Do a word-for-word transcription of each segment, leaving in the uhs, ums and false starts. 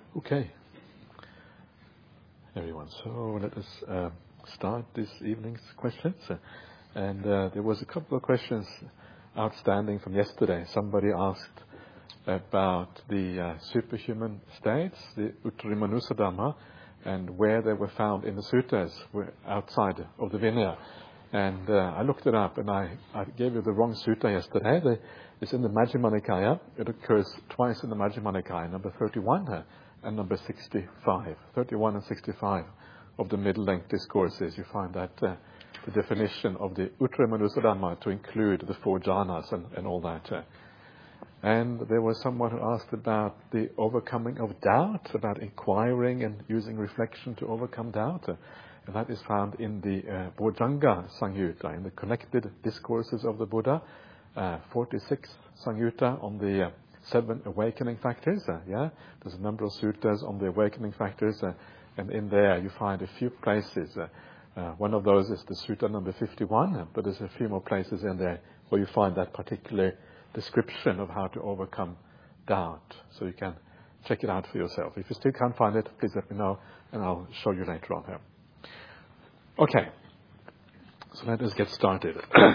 Okay, everyone. So let us uh, start this evening's questions. Uh, and uh, there was a couple of questions outstanding from yesterday. Somebody asked about the uh, superhuman states, the Uttarimanusa Dhamma, and where they were found in the suttas, were outside of the Vinaya. And uh, I looked it up, and I, I gave you the wrong sutta yesterday. The, it's in the Majjhima Nikaya. It occurs twice in the Majjhima Nikaya, number thirty-one uh, and number sixty-five. thirty-one and sixty-five of the middle-length discourses. You find that uh, the definition of the Uttarimanusa Dhamma to include the four jhanas and, and all that. Uh. And there was someone who asked about the overcoming of doubt, about inquiring and using reflection to overcome doubt. Uh, and that is found in the uh, Bojjhanga Samyutta, in the connected discourses of the Buddha, uh, forty-sixth Samyutta on the uh, seven awakening factors. Uh, yeah, there's a number of suttas on the awakening factors, uh, and in there you find a few places. Uh, uh, one of those is the sutta number fifty-one, uh, but there's a few more places in there where you find that particular description of how to overcome doubt. So you can check it out for yourself. If you still can't find it, please let me know, and I'll show you later on here. Okay, so let us get started.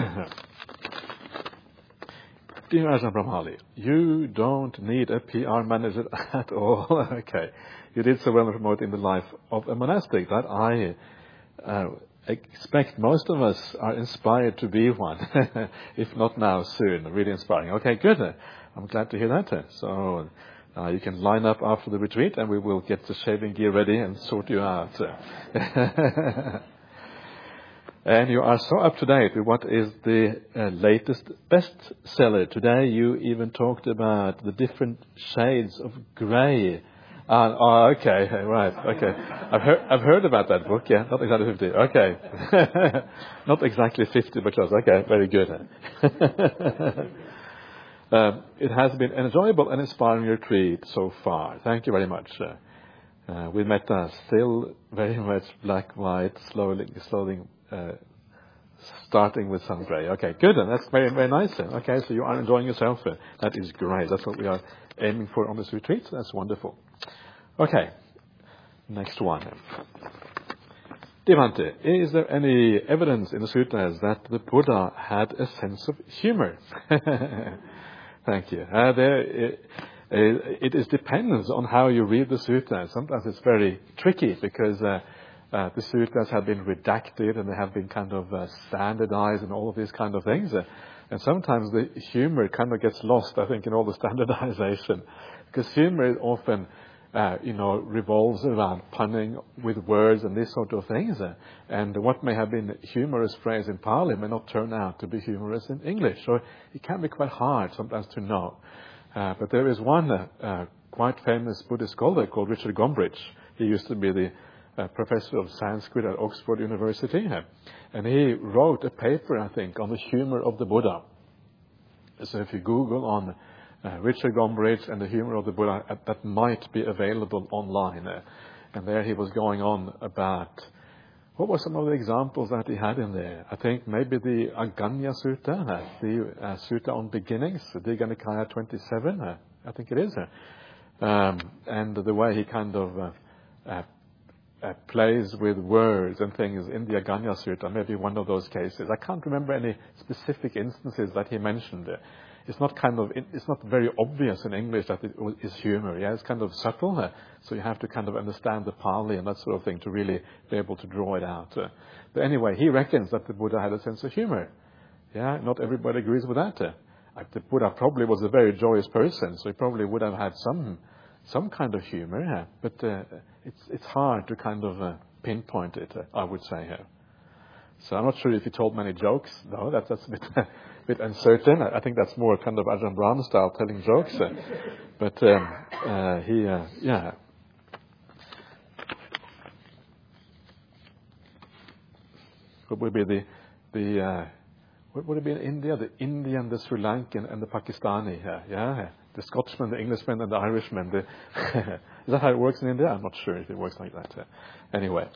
Dear Ajahn Brahmali, you don't need a P R manager at all. Okay, you did so well promoting the life of a monastic that I uh, expect most of us are inspired to be one. If not now, soon. Really inspiring. Okay, good. I'm glad to hear that. So uh, you can line up after the retreat and we will get the shaving gear ready and sort you out. And you are so up to date with what is the uh, latest bestseller. Today you even talked about the different shades of grey. Uh, oh, okay, right, okay. I've heard, I've heard about that book, yeah, not exactly fifty, okay. Not exactly fifty, but close, okay, very good. um, it has been an enjoyable and inspiring retreat so far. Thank you very much. Uh, uh, with metta still very much black, white, slowly, slowly, uh, starting with some grey. Okay, good, and that's very, very nice. Okay, so you are enjoying yourself. That is great. That's what we are aiming for on this retreat. That's wonderful. Okay, next one. Devante, is there any evidence in the suttas that the Buddha had a sense of humor? Thank you. Uh, there, it, it is depends on how you read the suttas. Sometimes it's very tricky because uh, uh, the suttas have been redacted and they have been kind of uh, standardized and all of these kind of things. Uh, and sometimes the humor kind of gets lost, I think, in all the standardization. Because humor is often Uh, you know, revolves around punning with words and these sort of things. Uh, and what may have been a humorous phrase in Pali may not turn out to be humorous in English. So it can be quite hard sometimes to know. Uh, but there is one uh, uh, quite famous Buddhist scholar called Richard Gombrich. He used to be the uh, professor of Sanskrit at Oxford University. Uh, and he wrote a paper, I think, on the humor of the Buddha. So if you Google on Uh, Richard Gombrich and the humor of the Buddha, uh, that might be available online. Uh, and there he was going on about, what were some of the examples that he had in there? I think maybe the Aganya Sutta, uh, the uh, Sutta on Beginnings, Digha Nikaya twenty-seven, uh, I think it is. Uh, um, and the way he kind of uh, uh, uh, plays with words and things in the Aganya Sutta, maybe one of those cases. I can't remember any specific instances that he mentioned. Uh, It's not kind of, it's not very obvious in English that it is humor. Yeah, it's kind of subtle. Uh, so you have to kind of understand the Pali and that sort of thing to really be able to draw it out. Uh, but anyway, he reckons that the Buddha had a sense of humor. Yeah, not everybody agrees with that. Uh, the Buddha probably was a very joyous person, so he probably would have had some, some kind of humor. Uh, but uh, it's it's hard to kind of uh, pinpoint it. Uh, I would say here. Uh. So I'm not sure if he told many jokes. No, that's, that's a bit, a bit uncertain. I think that's more kind of Ajahn Brahm style, telling jokes. Uh, but um, uh, he, uh, yeah. What would be the, the uh, what would it be in India? The Indian, the Sri Lankan, and the Pakistani. Uh, yeah, the Scotsman, the Englishman, and the Irishman. The is that how it works in India? I'm not sure if it works like that. Uh, anyway.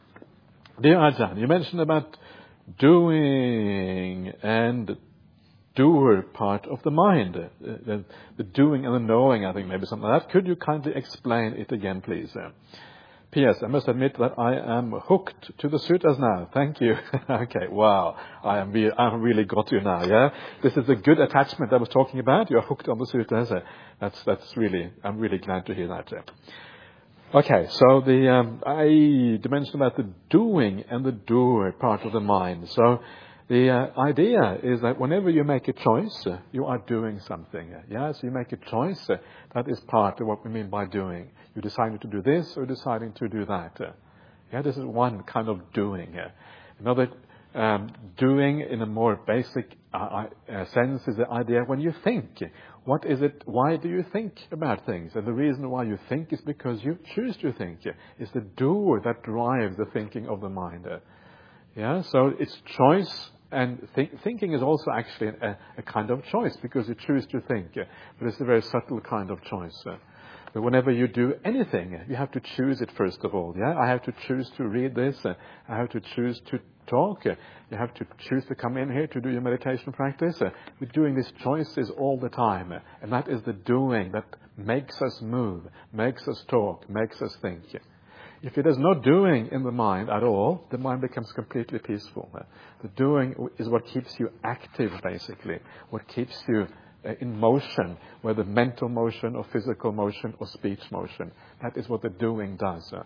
Dear Ajahn, you mentioned about doing and doer part of the mind, uh, the, the doing and the knowing, I think maybe something like that. Could you kindly explain it again, please? Uh, P S. I must admit that I am hooked to the sutras now. Thank you. Okay, wow. I am re- I really got you now, yeah? This is the good attachment I was talking about. You're hooked on the sutras. Uh, that's, that's really, I'm really glad to hear that. Uh. Okay, so the, um, I mentioned about the doing and the doer part of the mind. So the uh, idea is that whenever you make a choice, uh, you are doing something. Uh, yeah, so you make a choice. Uh, that is part of what we mean by doing. You're deciding to do this or deciding to do that. Uh, yeah, this is one kind of doing. Uh, another um, doing in a more basic uh, uh, sense is the idea when you think. What is it? Why do you think about things? And the reason why you think is because you choose to think. It's the doer that drives the thinking of the mind. Uh, Yeah, so it's choice, and think, thinking is also actually a, a kind of choice because you choose to think, uh, but it's a very subtle kind of choice. Uh, but whenever you do anything, you have to choose it first of all. Yeah, I have to choose to read this. Uh, I have to choose to talk. Uh, you have to choose to come in here to do your meditation practice. Uh, we're doing these choices all the time, uh, and that is the doing that makes us move, makes us talk, makes us think. If it is no doing in the mind at all, the mind becomes completely peaceful. The doing is what keeps you active, basically, what keeps you uh, in motion, whether mental motion or physical motion or speech motion. That is what the doing does. Uh.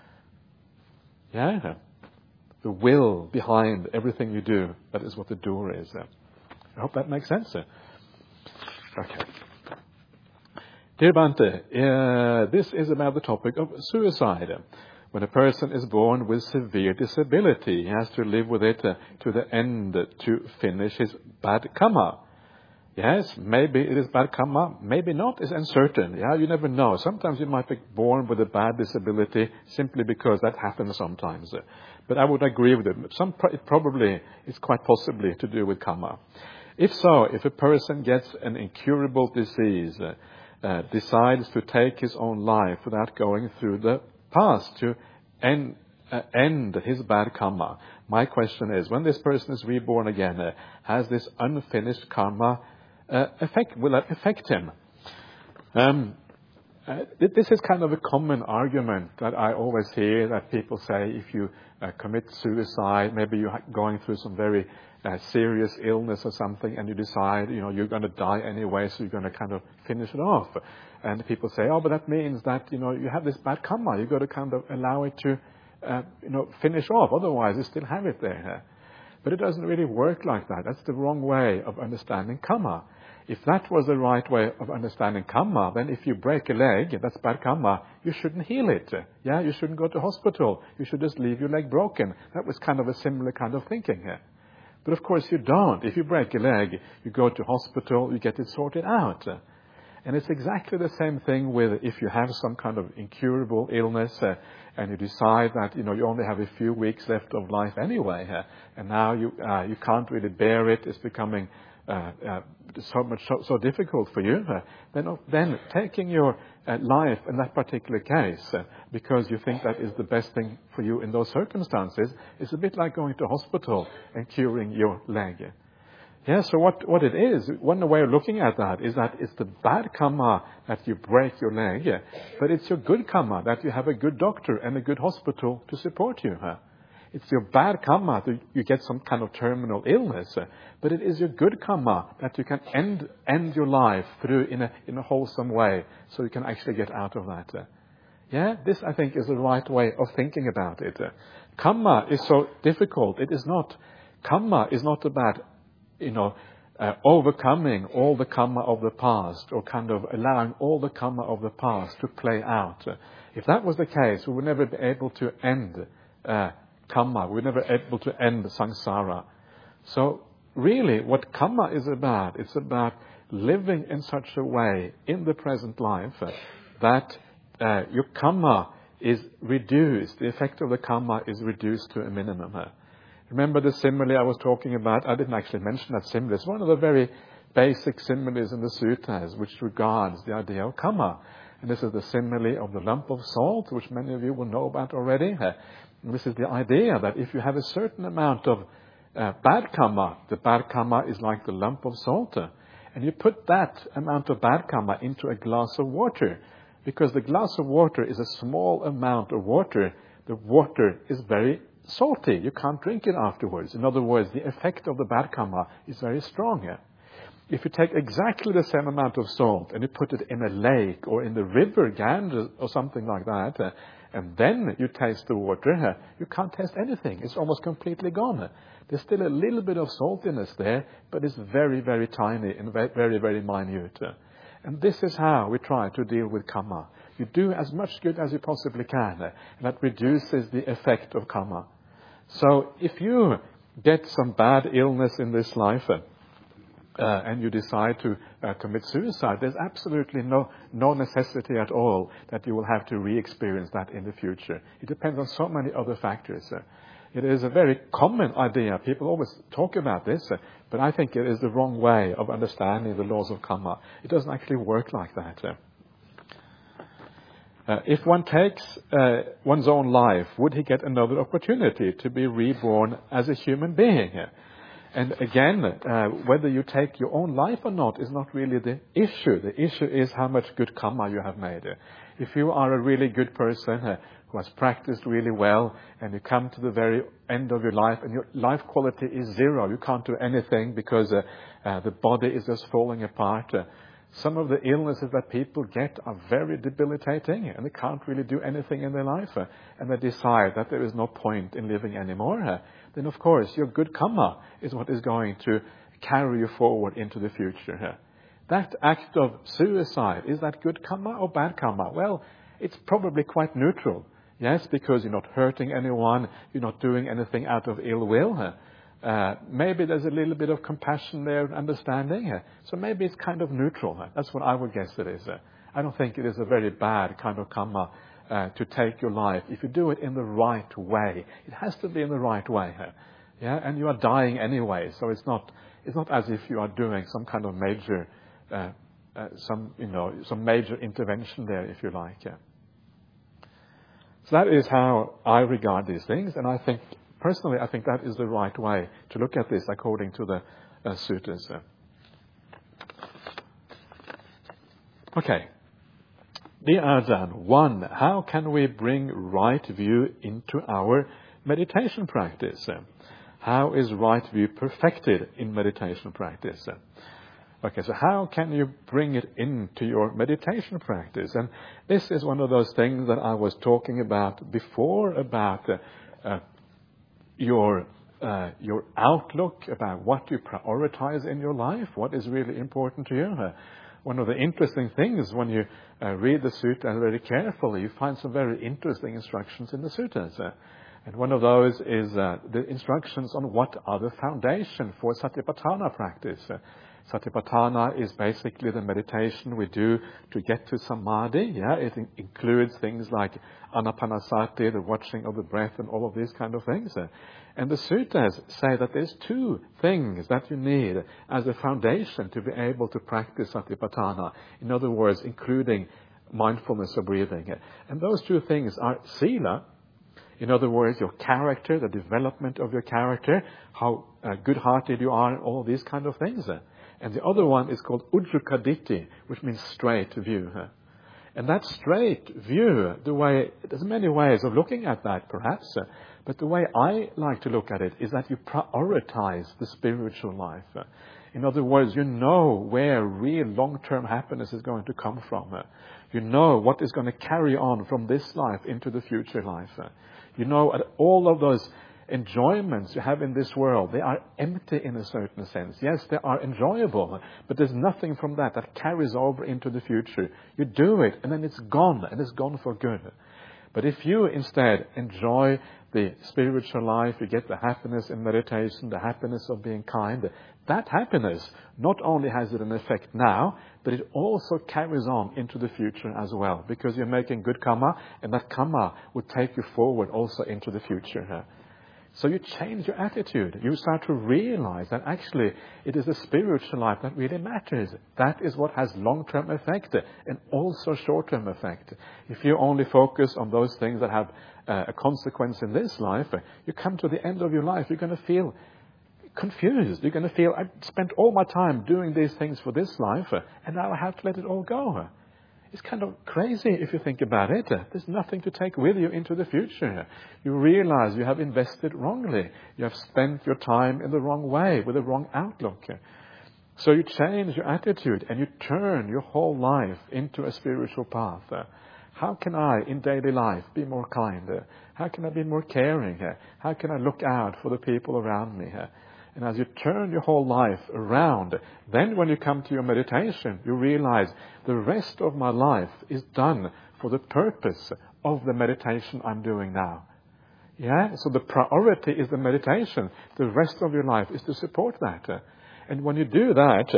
Yeah? The will behind everything you do, that is what the doer is. Uh. I hope that makes sense. Uh. Okay. Dear Bhante, uh, this is about the topic of suicide. When a person is born with severe disability, he has to live with it uh, to the end to finish his bad karma. Yes, maybe it is bad karma, maybe not, it's uncertain. Yeah, you never know. Sometimes you might be born with a bad disability simply because that happens sometimes. But I would agree with it. Some, it probably is quite possibly to do with karma. If so, if a person gets an incurable disease, uh, Uh, decides to take his own life without going through the past to end, uh, end his bad karma. My question is, when this person is reborn again, uh, has this unfinished karma uh, affect, will that affect him? Um, uh, this is kind of a common argument that I always hear, that people say if you uh, commit suicide, maybe you're going through some very uh, serious illness or something, and you decide, you know, you're going to die anyway, so you're going to kind of finish it off. And people say, oh, but that means that, you know, you have this bad karma. You've got to kind of allow it to, uh, you know, finish off. Otherwise, you still have it there. But it doesn't really work like that. That's the wrong way of understanding karma. If that was the right way of understanding karma, then if you break a leg, that's bad karma, you shouldn't heal it. Yeah, you shouldn't go to hospital. You should just leave your leg broken. That was kind of a similar kind of thinking here. But of course you don't. If you break a leg, you go to hospital, you get it sorted out. And it's exactly the same thing with if you have some kind of incurable illness uh, and you decide that, you know, you only have a few weeks left of life anyway, uh, and now you uh, you can't really bear it, it's becoming uh, uh, so much so, so difficult for you, uh, then then taking your uh, life in that particular case, uh, because you think that is the best thing for you in those circumstances, is a bit like going to hospital and curing your leg. Yeah, so what, what it is, one way of looking at that is that it's the bad karma that you break your leg, yeah, but it's your good karma that you have a good doctor and a good hospital to support you. Huh? It's your bad karma that you get some kind of terminal illness, uh, but it is your good karma that you can end end your life through in a in a wholesome way, so you can actually get out of that. Uh. Yeah, this I think is the right way of thinking about it. Uh. Karma is so difficult. It is not. Karma is not about, you know, uh, overcoming all the karma of the past, or kind of allowing all the karma of the past to play out. Uh, if that was the case, we would never be able to end uh, karma. We would never be able to end samsara. So really, what karma is about, it's about living in such a way in the present life uh, that uh, your karma is reduced. The effect of the karma is reduced to a minimum. Uh. Remember the simile I was talking about? I didn't actually mention that simile. It's one of the very basic similes in the sutras, which regards the idea of karma. And this is the simile of the lump of salt, which many of you will know about already. And this is the idea that if you have a certain amount of uh, bad karma, the bad karma is like the lump of salt. Uh, and you put that amount of bad karma into a glass of water. Because the glass of water is a small amount of water, the water is very salty. You can't drink it afterwards. In other words, the effect of the bad karma is very strong. Yeah? If you take exactly the same amount of salt and you put it in a lake or in the river Ganges or something like that, uh, and then you taste the water, uh, you can't taste anything. It's almost completely gone. There's still a little bit of saltiness there, but it's very, very tiny and very, very minute. Uh, and this is how we try to deal with karma. You do as much good as you possibly can, uh, and that reduces the effect of karma. So if you get some bad illness in this life, uh, Uh, and you decide to uh, commit suicide, there's absolutely no, no necessity at all that you will have to re-experience that in the future. It depends on so many other factors. Uh, it is a very common idea. People always talk about this, uh, but I think it is the wrong way of understanding the laws of karma. It doesn't actually work like that. Uh, uh, if one takes uh, one's own life, would he get another opportunity to be reborn as a human being? And again, uh, whether you take your own life or not is not really the issue. The issue is how much good karma you have made. If you are a really good person uh, who has practiced really well, and you come to the very end of your life and your life quality is zero, you can't do anything because uh, uh, the body is just falling apart. Uh, some of the illnesses that people get are very debilitating, and they can't really do anything in their life, uh, and they decide that there is no point in living anymore. Uh, then of course your good karma is what is going to carry you forward into the future. Uh, that act of suicide, is that good karma or bad karma? Well, it's probably quite neutral. Yes, because you're not hurting anyone, you're not doing anything out of ill will. Uh, Uh, maybe there's a little bit of compassion there and understanding. Uh, so maybe it's kind of neutral. Uh, that's what I would guess it is. Uh, I don't think it is a very bad kind of karma uh, to take your life. If you do it in the right way, it has to be in the right way. Uh, yeah, and you are dying anyway, so it's not it's not as if you are doing some kind of major uh, uh, some you know some major intervention there, if you like. Yeah. So that is how I regard these things, and I think. Personally, I think that is the right way to look at this according to the uh, sutras. Okay. Dear Ajahn, one, how can we bring right view into our meditation practice? How is right view perfected in meditation practice? Okay, so how can you bring it into your meditation practice? And this is one of those things that I was talking about before, about uh, uh, your uh, your outlook, about what you prioritize in your life, what is really important to you. Uh, one of the interesting things when you uh, read the sutta very carefully, you find some very interesting instructions in the suttas. Uh, and one of those is uh, the instructions on what are the foundation for Satipatthana practice. Uh, Satipatthana is basically the meditation we do to get to samadhi. Yeah, it in- includes things like anapanasati, the watching of the breath, and all of these kind of things. And the suttas say that there's two things that you need as a foundation to be able to practice Satipatthana. In other words, including mindfulness of breathing. And those two things are sila. In other words, your character, the development of your character, how uh, good-hearted you are, and all these kind of things. And the other one is called Ujjhakaditti, which means straight view. And that straight view, the way, there's many ways of looking at that perhaps, but the way I like to look at it is that you prioritize the spiritual life. In other words, you know where real long-term happiness is going to come from. You know what is going to carry on from this life into the future life. You know all of those enjoyments you have in this world, they are empty in a certain sense. Yes, they are enjoyable, but there's nothing from that that carries over into the future. You do it, and then it's gone, and it's gone for good. But if you instead enjoy the spiritual life, you get the happiness in meditation, the happiness of being kind, that happiness not only has it an effect now, but it also carries on into the future as well, because you're making good karma, and that karma will take you forward also into the future. So you change your attitude. You start to realize that actually it is the spiritual life that really matters. That is what has long-term effect and also short-term effect. If you only focus on those things that have uh, a consequence in this life, you come to the end of your life, you're going to feel confused. You're going to feel, I spent all my time doing these things for this life, uh, and now I have to let it all go. It's kind of crazy if you think about it. There's nothing to take with you into the future. You realize you have invested wrongly. You have spent your time in the wrong way, with the wrong outlook. So you change your attitude and you turn your whole life into a spiritual path. How can I, in daily life, be more kind? How can I be more caring? How can I look out for the people around me? And as you turn your whole life around, then when you come to your meditation, you realize the rest of my life is done for the purpose of the meditation I'm doing now. Yeah, so the priority is the meditation. The rest of your life is to support that. And when you do that,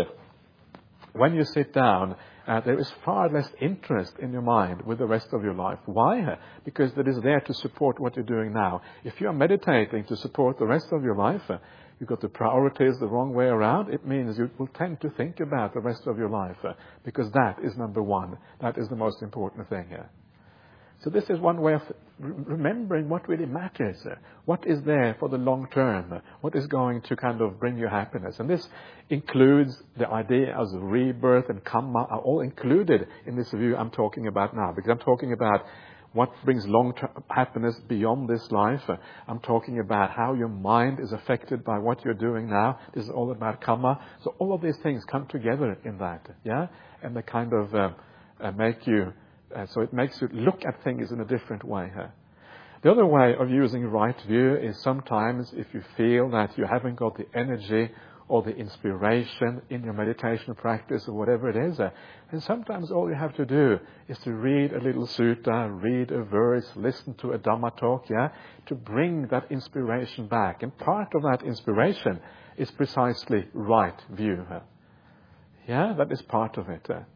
when you sit down, uh, there is far less interest in your mind with the rest of your life. Why? Because that is there to support what you're doing now. If you are meditating to support the rest of your life, uh, you've got the priorities the wrong way around, it means you will tend to think about the rest of your life, uh, because that is number one. That is the most important thing. Uh. So this is one way of remembering what really matters. Uh, what is there for the long term? Uh, what is going to kind of bring you happiness? And this includes the idea of rebirth and karma are all included in this view I'm talking about now. Because I'm talking about what brings long-term happiness beyond this life. Uh, I'm talking about how your mind is affected by what you're doing now. This is all about karma. So all of these things come together in that. Yeah? And they kind of uh, uh, make you... Uh, so it makes you look at things in a different way. Huh? The other way of using right view is sometimes if you feel that you haven't got the energy or the inspiration in your meditation practice or whatever it is, uh, then sometimes all you have to do is to read a little sutta, read a verse, listen to a Dhamma talk, yeah, to bring that inspiration back. And part of that inspiration is precisely right view. Huh? Yeah, that is part of it. Uh.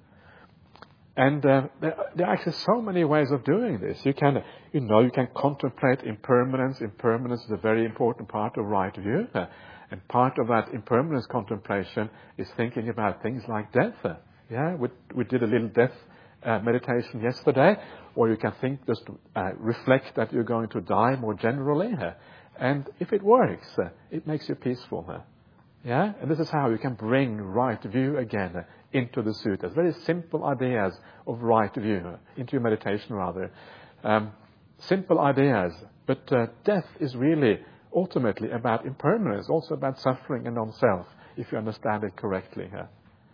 And uh, there, there are actually so many ways of doing this. You can, you know, you can contemplate impermanence. Impermanence is a very important part of right view. Uh, and part of that impermanence contemplation is thinking about things like death. Uh, yeah, we, we did a little death uh, meditation yesterday. Or you can think, just uh, reflect that you're going to die more generally. Uh, and if it works, uh, it makes you peaceful. Uh, yeah, and this is how you can bring right view again uh, into the suttas. Very simple ideas of right view, uh, into your meditation rather. Um, simple ideas, but uh, death is really ultimately about impermanence, also about suffering and non-self, if you understand it correctly. Uh.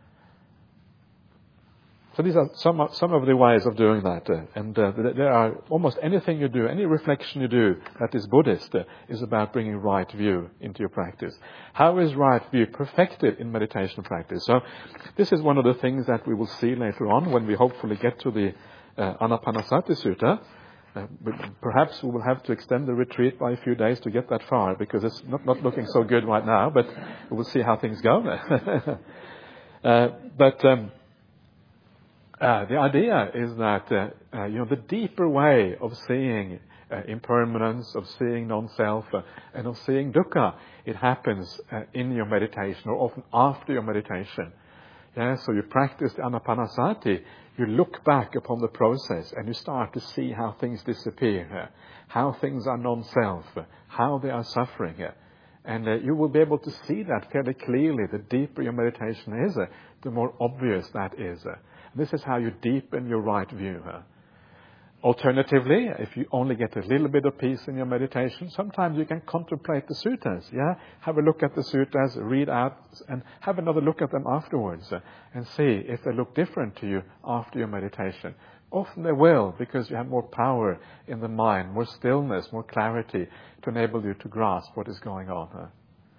So these are some of, some of the ways of doing that. Uh, and uh, there are almost anything you do, any reflection you do that is Buddhist uh, is about bringing right view into your practice. How is right view perfected in meditation practice? So this is one of the things that we will see later on when we hopefully get to the uh, Anapanasati Sutta. Uh, but perhaps we will have to extend the retreat by a few days to get that far because it's not, not looking so good right now, but we will see how things go. uh, but... Um, Uh, the idea is that, uh, uh, you know, the deeper way of seeing uh, impermanence, of seeing non-self, uh, and of seeing dukkha, it happens uh, in your meditation or often after your meditation. Yeah, so you practice the Anapanasati, you look back upon the process and you start to see how things disappear, uh, how things are non-self, uh, how they are suffering. Uh, and uh, you will be able to see that fairly clearly. The deeper your meditation is, uh, the more obvious that is. Uh, This is how you deepen your right view. Huh? Alternatively, if you only get a little bit of peace in your meditation, sometimes you can contemplate the suttas. Yeah, have a look at the suttas, read out, and have another look at them afterwards, uh, and see if they look different to you after your meditation. Often they will, because you have more power in the mind, more stillness, more clarity to enable you to grasp what is going on. Huh?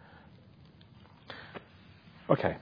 Okay.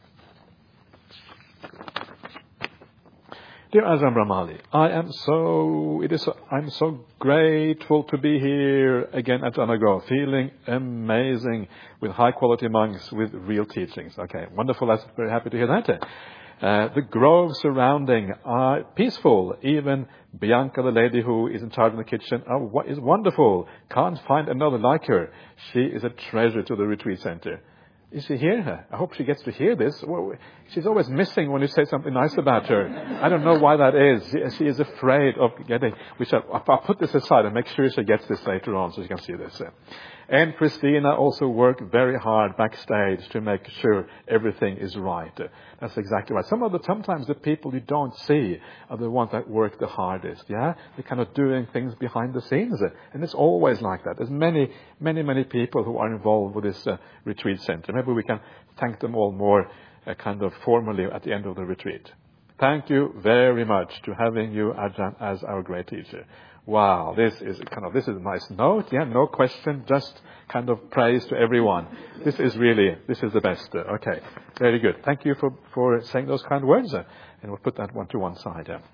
Dear Ajahn Brahmali, I am so, it is, so, I'm so grateful to be here again at Anago, feeling amazing with high quality monks with real teachings. Okay, wonderful. I'm very happy to hear that. Uh, the groves surrounding are peaceful. Even Bianca, the lady who is in charge of the kitchen, oh, is wonderful. Can't find another like her. She is a treasure to the retreat center. Is she here? I hope she gets to hear this. Well, she's always missing when you say something nice about her. I don't know why that is. She, she is afraid of getting... We shall, I'll put this aside and make sure she gets this later on so she can see this. And Christina also worked very hard backstage to make sure everything is right. That's exactly right. Some of the, sometimes the people you don't see are the ones that work the hardest, yeah? They're kind of doing things behind the scenes. And it's always like that. There's many, many, many people who are involved with this uh, retreat center. Maybe we can thank them all more uh, kind of formally at the end of the retreat. Thank you very much to having you, Ajahn, as our great teacher. Wow, this is kind of, this is a nice note. Yeah, no question, just kind of praise to everyone. This is really, this is the best. Uh, okay, very good. Thank you for, for saying those kind words. Uh, and we'll put that one to one side. Yeah.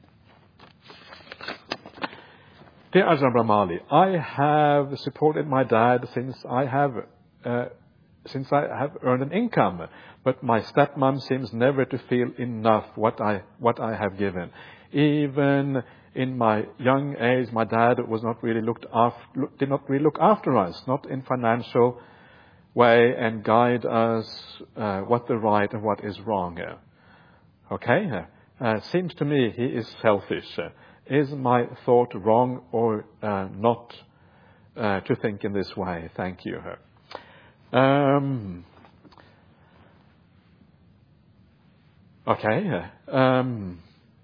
Dear Ajahn Brahmali, I have supported my dad since I have, uh, since I have earned an income, but my stepmom seems never to feel enough what I, what I have given. Even in my young age, my dad was not really looked after, did not really look after us, not in financial way, and guide us uh, what the right and what is wrong. Okay, uh, seems to me he is selfish. Is my thought wrong or uh, not uh, to think in this way? Thank you. Um, okay. Um,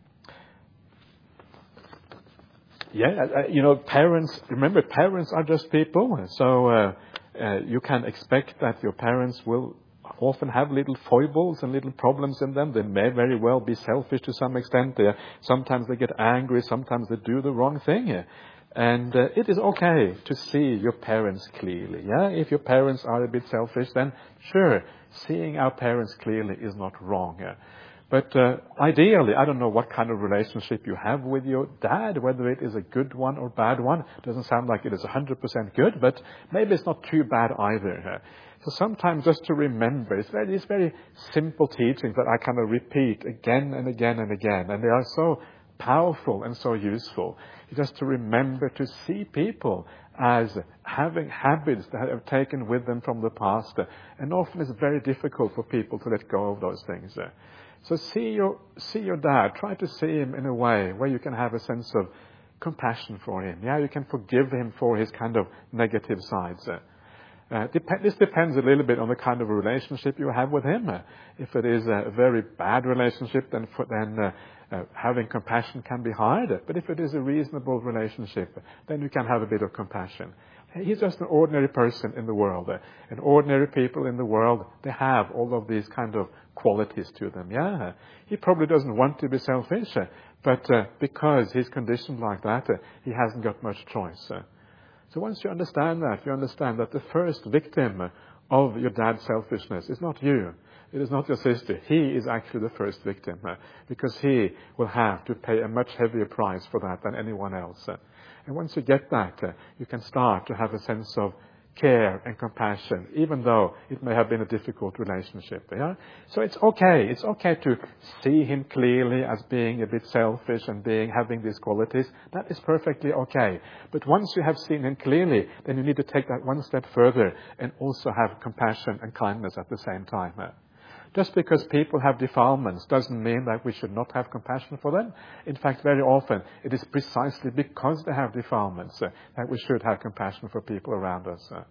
yeah, uh, you know, parents, remember, parents are just people. So uh, uh, you can expect that your parents will often have little foibles and little problems in them. They may very well be selfish to some extent. They, sometimes they get angry. Sometimes they do the wrong thing. And uh, it is okay to see your parents clearly. Yeah, if your parents are a bit selfish, then sure, seeing our parents clearly is not wrong. Yeah? But uh, ideally, I don't know what kind of relationship you have with your dad, whether it is a good one or bad one. It doesn't sound like it is one hundred percent good, but maybe it's not too bad either. So sometimes just to remember, it's very, it's very simple teachings that I kind of repeat again and again and again, and they are so powerful and so useful. Just to remember to see people as having habits that have taken with them from the past, and often it's very difficult for people to let go of those things. So see your see your dad. Try to see him in a way where you can have a sense of compassion for him. Yeah, you can forgive him for his kind of negative sides. Uh, dep- this depends a little bit on the kind of a relationship you have with him. Uh, if it is a very bad relationship, then for, then uh, uh, having compassion can be hard. But if it is a reasonable relationship, then you can have a bit of compassion. He's just an ordinary person in the world. Uh, and ordinary people in the world, they have all of these kind of qualities to them. Yeah, he probably doesn't want to be selfish, uh, but uh, because he's conditioned like that, uh, he hasn't got much choice. Uh, So once you understand that, you understand that the first victim of your dad's selfishness is not you. It is not your sister. He is actually the first victim uh, because he will have to pay a much heavier price for that than anyone else. Uh, and once you get that, uh, you can start to have a sense of care and compassion, even though it may have been a difficult relationship. Yeah? So it's okay. It's okay to see him clearly as being a bit selfish and being having these qualities. That is perfectly okay. But once you have seen him clearly, then you need to take that one step further and also have compassion and kindness at the same time. Just because people have defilements doesn't mean that we should not have compassion for them. In fact, very often, it is precisely because they have defilements uh, that we should have compassion for people around us. Uh,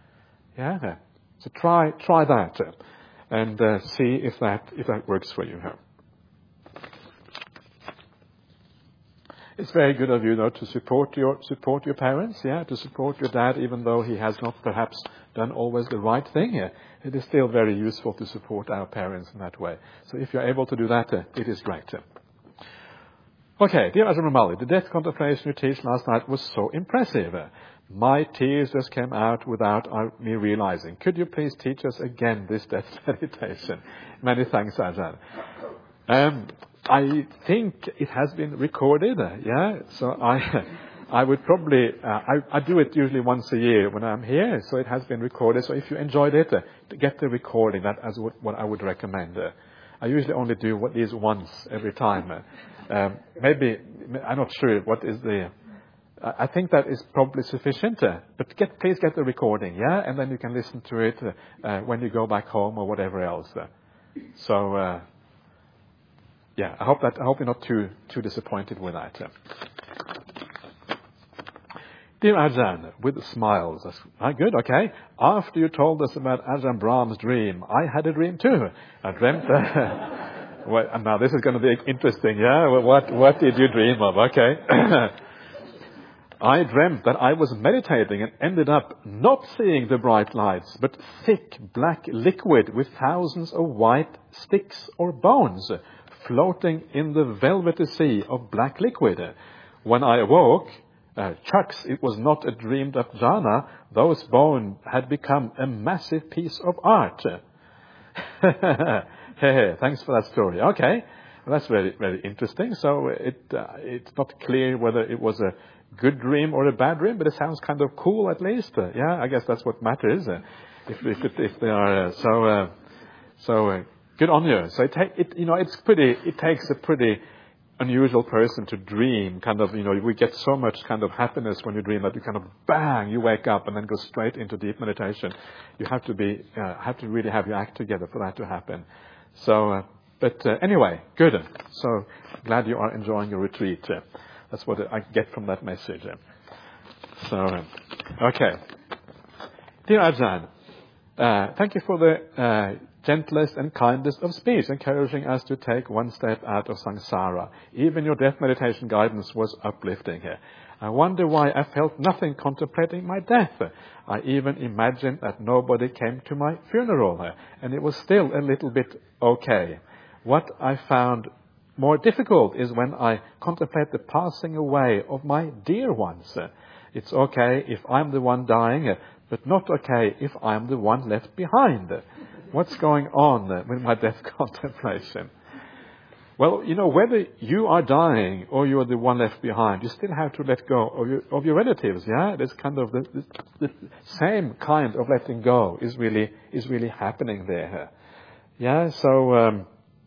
yeah. So try try that uh, and uh, see if that if that works for you. It's very good of you, though, to support your support your parents, yeah, to support your dad, even though he has not perhaps done always the right thing. Yeah. It is still very useful to support our parents in that way. So if you're able to do that, uh, it is great. Okay, dear Ajahn Brahmali, the death contemplation you teach last night was so impressive. My tears just came out without me realizing. Could you please teach us again this death meditation? Many thanks, Ajahn. Um, I think it has been recorded, uh, yeah, so I I would probably, uh, I, I do it usually once a year when I'm here, so it has been recorded. So if you enjoyed it, uh, get the recording, that is what, what I would recommend. Uh, I usually only do what is once every time. Uh, um, maybe, I'm not sure what is the, uh, I think that is probably sufficient, uh, but get, please get the recording, yeah, and then you can listen to it uh, uh, when you go back home or whatever else. Uh, so, uh, yeah, I hope that, I hope you're not too, too disappointed with that. Uh. Dear Ajahn, with smiles. That's ah, good, okay. After you told us about Ajahn Brahm's dream, I had a dream too. I dreamt... Uh, well, now this is going to be interesting, yeah? Well, what, what did you dream of? Okay. I dreamt that I was meditating and ended up not seeing the bright lights, but thick black liquid with thousands of white sticks or bones floating in the velvety sea of black liquid. When I awoke, uh, chucks, it was not a dreamed-up jhana. Those bones had become a massive piece of art. Hey, thanks for that story. Okay, well, that's very, very interesting. So it uh, it's not clear whether it was a good dream or a bad dream, but it sounds kind of cool at least. Uh, yeah, I guess that's what matters. Uh, if, if, if, if they are uh, so, uh, so uh, good on you. So it, ta- it, you know, it's pretty. It takes a pretty unusual person to dream. Kind of, you know, we get so much kind of happiness when you dream that you kind of bang, you wake up and then go straight into deep meditation. You have to be, uh, have to really have your act together for that to happen. So, uh, but uh, anyway, good. So glad you are enjoying your retreat. Uh, That's what I get from that message. So, okay. Dear Ajahn, uh, thank you for the uh, gentlest and kindest of speech, encouraging us to take one step out of samsara. Even your death meditation guidance was uplifting here. I wonder why I felt nothing contemplating my death. I even imagined that nobody came to my funeral, and it was still a little bit okay. What I found more difficult is when I contemplate the passing away of my dear ones. It's okay if I'm the one dying, but not okay if I'm the one left behind. What's going on with my death contemplation? Well, you know, whether you are dying or you're the one left behind, you still have to let go of your, of your relatives, yeah? There's kind of the, the, the same kind of letting go is really, is really happening there. Yeah, so... Um,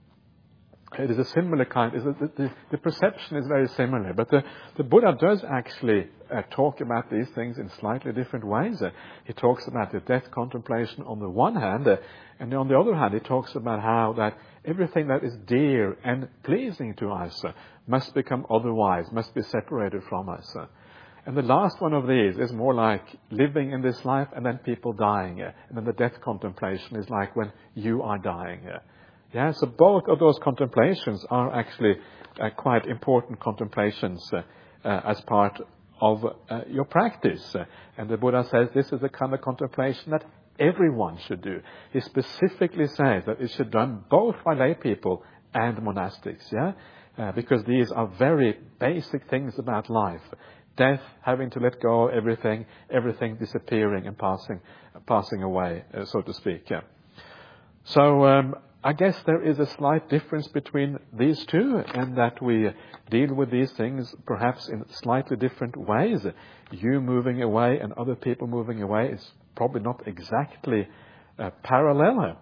It is a similar kind. The, the, the perception is very similar, but the, the Buddha does actually uh, talk about these things in slightly different ways. Uh, he talks about the death contemplation on the one hand, uh, and on the other hand, he talks about how that everything that is dear and pleasing to us uh, must become otherwise, must be separated from us. Uh, and the last one of these is more like living in this life and then people dying. Uh, and then the death contemplation is like when you are dying. Uh, Yeah, so both of those contemplations are actually uh, quite important contemplations uh, uh, as part of uh, your practice. Uh, and the Buddha says this is the kind of contemplation that everyone should do. He specifically says that it should be done both by lay people and monastics, yeah? Uh, because these are very basic things about life. Death, having to let go of everything, everything disappearing and passing, uh, passing away, uh, so to speak. Yeah. So, um, I guess there is a slight difference between these two, and that we deal with these things perhaps in slightly different ways. You moving away and other people moving away is probably not exactly uh, parallel.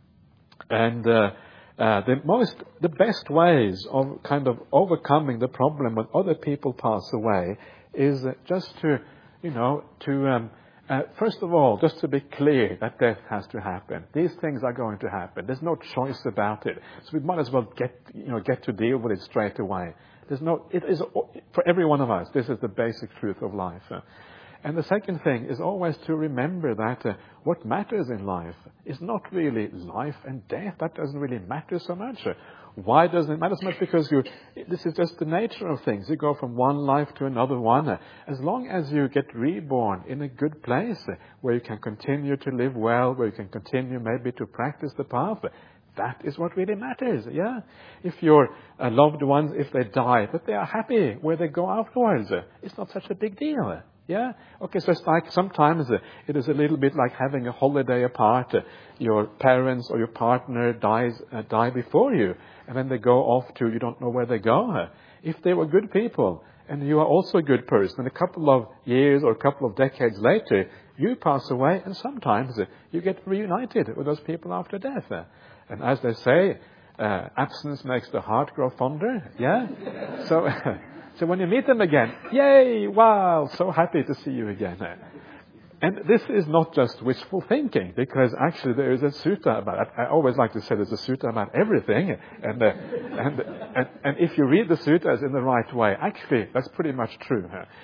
And uh, uh, the most, the best ways of kind of overcoming the problem when other people pass away is just to, you know, to um, Uh, first of all, just to be clear that death has to happen. These things are going to happen. There's no choice about it. So we might as well get, you know, get to deal with it straight away. There's no, it is, for every one of us, this is the basic truth of life. Uh, and the second thing is always to remember that uh, what matters in life is not really life and death. That doesn't really matter so much. Uh, Why doesn't it matter so much? Because you, this is just the nature of things. You go from one life to another one. As long as you get reborn in a good place where you can continue to live well, where you can continue maybe to practice the path, that is what really matters, yeah? If your uh, loved ones, if they die, but they are happy where they go afterwards, it's not such a big deal. Yeah? Okay, so it's like sometimes uh, it is a little bit like having a holiday apart. Uh, your parents or your partner dies, uh, die before you, and then they go off to, you don't know where they go. Uh, if they were good people, and you are also a good person, and a couple of years or a couple of decades later, you pass away, and sometimes uh, you get reunited with those people after death. Uh, and as they say, uh, absence makes the heart grow fonder. Yeah? so... So when you meet them again, yay, wow, so happy to see you again. And this is not just wishful thinking, because actually there is a sutta about it. I always like to say there's a sutta about everything. And, uh, and, and, and if you read the suttas in the right way, actually, that's pretty much true.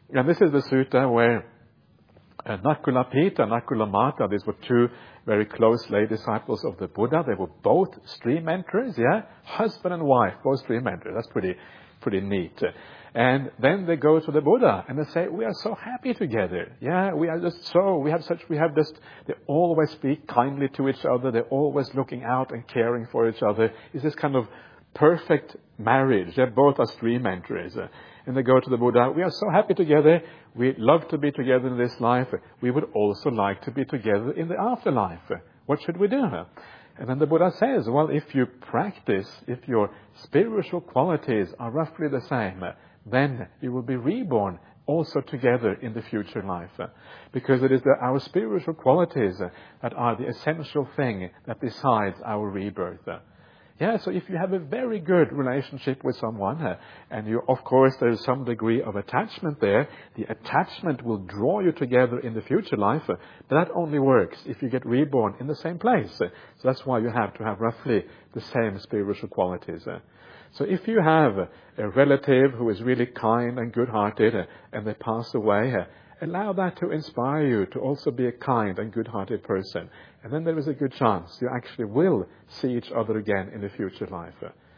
And this is the sutta where uh, Nakula Pita and Nakula Mata, these were two very close lay disciples of the Buddha. They were both stream enterers, yeah? Husband and wife, both stream enterers. That's pretty, pretty neat. And then they go to the Buddha and they say, we are so happy together. Yeah, we are just so, we have such, we have just, they always speak kindly to each other. They're always looking out and caring for each other. It's this kind of perfect marriage. They both are stream enterers. And they go to the Buddha, we are so happy together. We love to be together in this life. We would also like to be together in the afterlife. What should we do? And then the Buddha says, well, if you practice, if your spiritual qualities are roughly the same, then you will be reborn also together in the future life. Because it is the, our spiritual qualities that are the essential thing that decides our rebirth. Yeah, so if you have a very good relationship with someone, uh, and you, of course, there is some degree of attachment there, the attachment will draw you together in the future life, uh, but that only works if you get reborn in the same place. Uh, so that's why you have to have roughly the same spiritual qualities. Uh. So if you have a, a relative who is really kind and good-hearted, uh, and they pass away, uh, allow that to inspire you to also be a kind and good-hearted person. And then there is a good chance you actually will see each other again in the future life.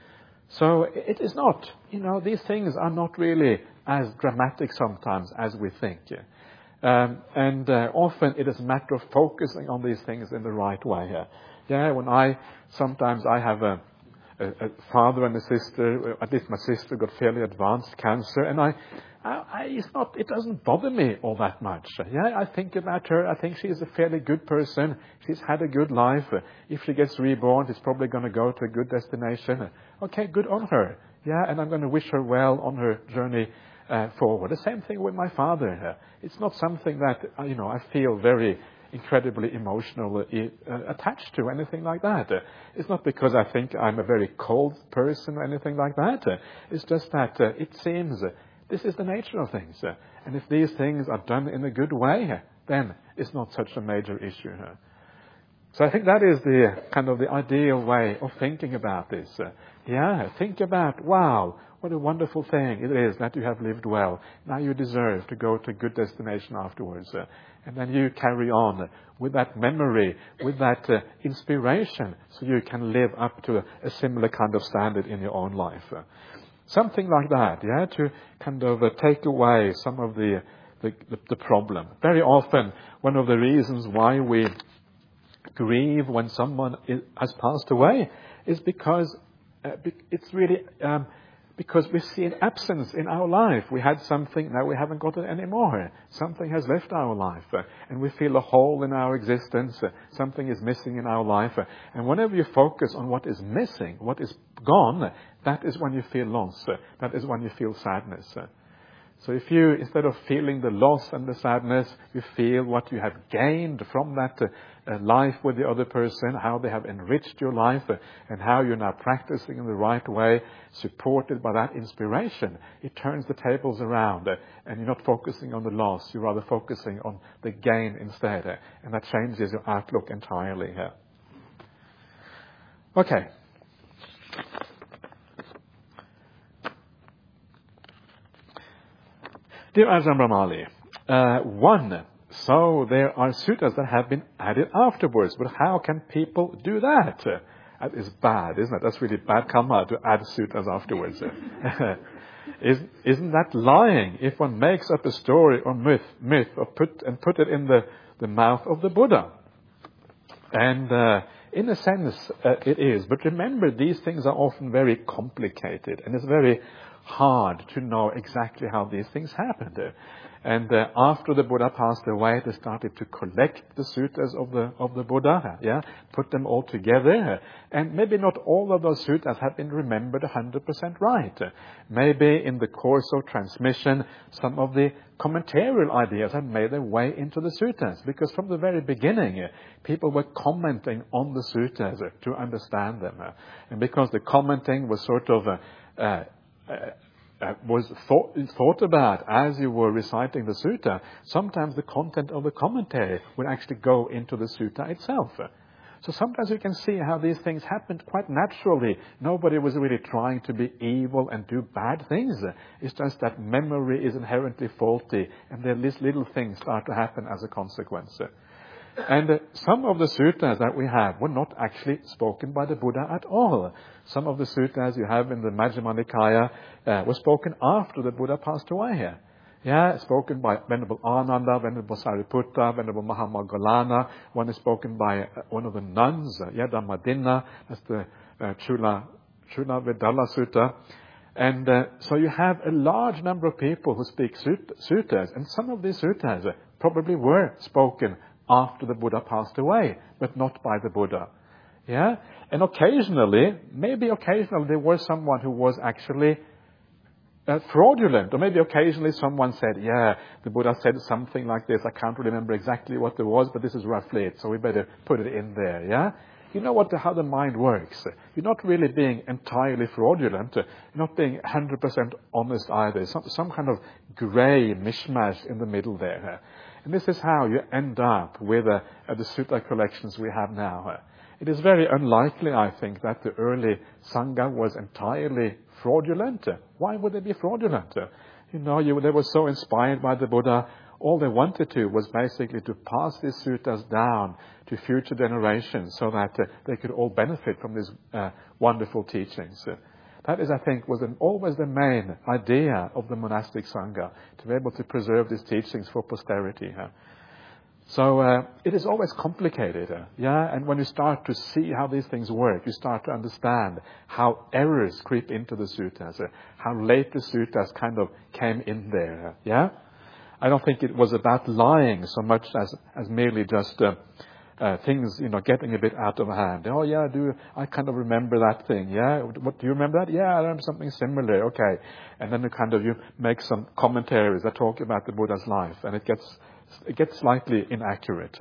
So it is not, you know, these things are not really as dramatic sometimes as we think. Um, and uh, often it is a matter of focusing on these things in the right way. Yeah, when I, sometimes I have a, a, a father and a sister, at least my sister got fairly advanced cancer, and I, I, I, it's not, it doesn't bother me all that much. Yeah, I think about her. I think she's a fairly good person. She's had a good life. If she gets reborn, she's probably going to go to a good destination. Okay, good on her. Yeah, and I'm going to wish her well on her journey uh, forward. The same thing with my father. It's not something that, uh, you know, I feel very incredibly emotionally uh, attached to, anything like that. Uh, it's not because I think I'm a very cold person or anything like that. Uh, it's just that uh, it seems... Uh, This is the nature of things. Uh, and if these things are done in a good way, uh, then it's not such a major issue. Uh. So I think that is the uh, kind of the ideal way of thinking about this. Uh, yeah, think about, wow, what a wonderful thing it is that you have lived well. Now you deserve to go to a good destination afterwards. Uh, and then you carry on with that memory, with that uh, inspiration, so you can live up to a, a similar kind of standard in your own life. Uh. Something like that, yeah, to kind of uh, take away some of the, the, the, the problem. Very often, one of the reasons why we grieve when someone is, has passed away is because uh, it's really um, because we see an absence in our life. We had something, now we haven't got it anymore. Something has left our life, uh, and we feel a hole in our existence. Uh, something is missing in our life. Uh, and whenever you focus on what is missing, what is gone, uh, that is when you feel loss. Uh, that is when you feel sadness. Uh, So if you, instead of feeling the loss and the sadness, you feel what you have gained from that uh, uh, life with the other person, how they have enriched your life, uh, and how you're now practicing in the right way, supported by that inspiration, it turns the tables around, uh, and you're not focusing on the loss, you're rather focusing on the gain instead, uh, and that changes your outlook entirely. Uh. Okay. Dear Ajahn Brahmali, uh, one, so there are suttas that have been added afterwards, but how can people do that? Uh, that is bad, isn't it? That's really bad karma to add suttas afterwards. is, isn't that lying? If one makes up a story or myth, myth or put, and put it in the, the mouth of the Buddha. And uh, in a sense, uh, it is. But remember, these things are often very complicated, and it's very hard to know exactly how these things happened. And uh, after the Buddha passed away, they started to collect the suttas of the of the Buddha, yeah, put them all together. And maybe not all of those suttas have been remembered one hundred percent right. Maybe in the course of transmission, some of the commentarial ideas have made their way into the suttas, because from the very beginning, people were commenting on the suttas to understand them. And because the commenting was sort of uh, uh, Uh, was thought, thought about as you were reciting the sutta, sometimes the content of the commentary would actually go into the sutta itself. So sometimes you can see how these things happened quite naturally. Nobody was really trying to be evil and do bad things. It's just that memory is inherently faulty, and then these little things start to happen as a consequence. And uh, some of the suttas that we have were not actually spoken by the Buddha at all. Some of the suttas you have in the Majjhima Nikaya uh, were spoken after the Buddha passed away here. Yeah, spoken by Venerable Ananda, Venerable Sariputta, Venerable Mahamoggallana. One is spoken by uh, one of the nuns, uh, yeah, Dhammadinna. That's the uh, Chula, Chula Vedala Sutta. And uh, so you have a large number of people who speak sut- suttas, and some of these suttas uh, probably were spoken after the Buddha passed away, but not by the Buddha. Yeah? And occasionally, maybe occasionally there was someone who was actually uh, fraudulent, or maybe occasionally someone said, yeah, the Buddha said something like this, I can't remember exactly what it was, but this is roughly it, so we better put it in there, yeah? You know what the, how the mind works. You're not really being entirely fraudulent. You're not being one hundred percent honest either. Some, some kind of grey mishmash in the middle there. And this is how you end up with uh, the sutta collections we have now. It is very unlikely, I think, that the early Sangha was entirely fraudulent. Why would they be fraudulent? You know, you, they were so inspired by the Buddha. All they wanted to was basically to pass these suttas down to future generations so that uh, they could all benefit from these uh, wonderful teachings. Uh, that is, I think, was an, always the main idea of the monastic Sangha, to be able to preserve these teachings for posterity. Huh? So uh, it is always complicated. Uh, yeah, and when you start to see how these things work, you start to understand how errors creep into the suttas, uh, how late the suttas kind of came in there. Uh, yeah. I don't think it was about lying so much as as merely just uh, uh, things, you know, getting a bit out of hand. Oh yeah, do I kind of remember that thing? Yeah, what do you remember that? Yeah, I remember something similar. Okay, and then you kind of you make some commentaries that talk about the Buddha's life, and it gets it gets slightly inaccurate.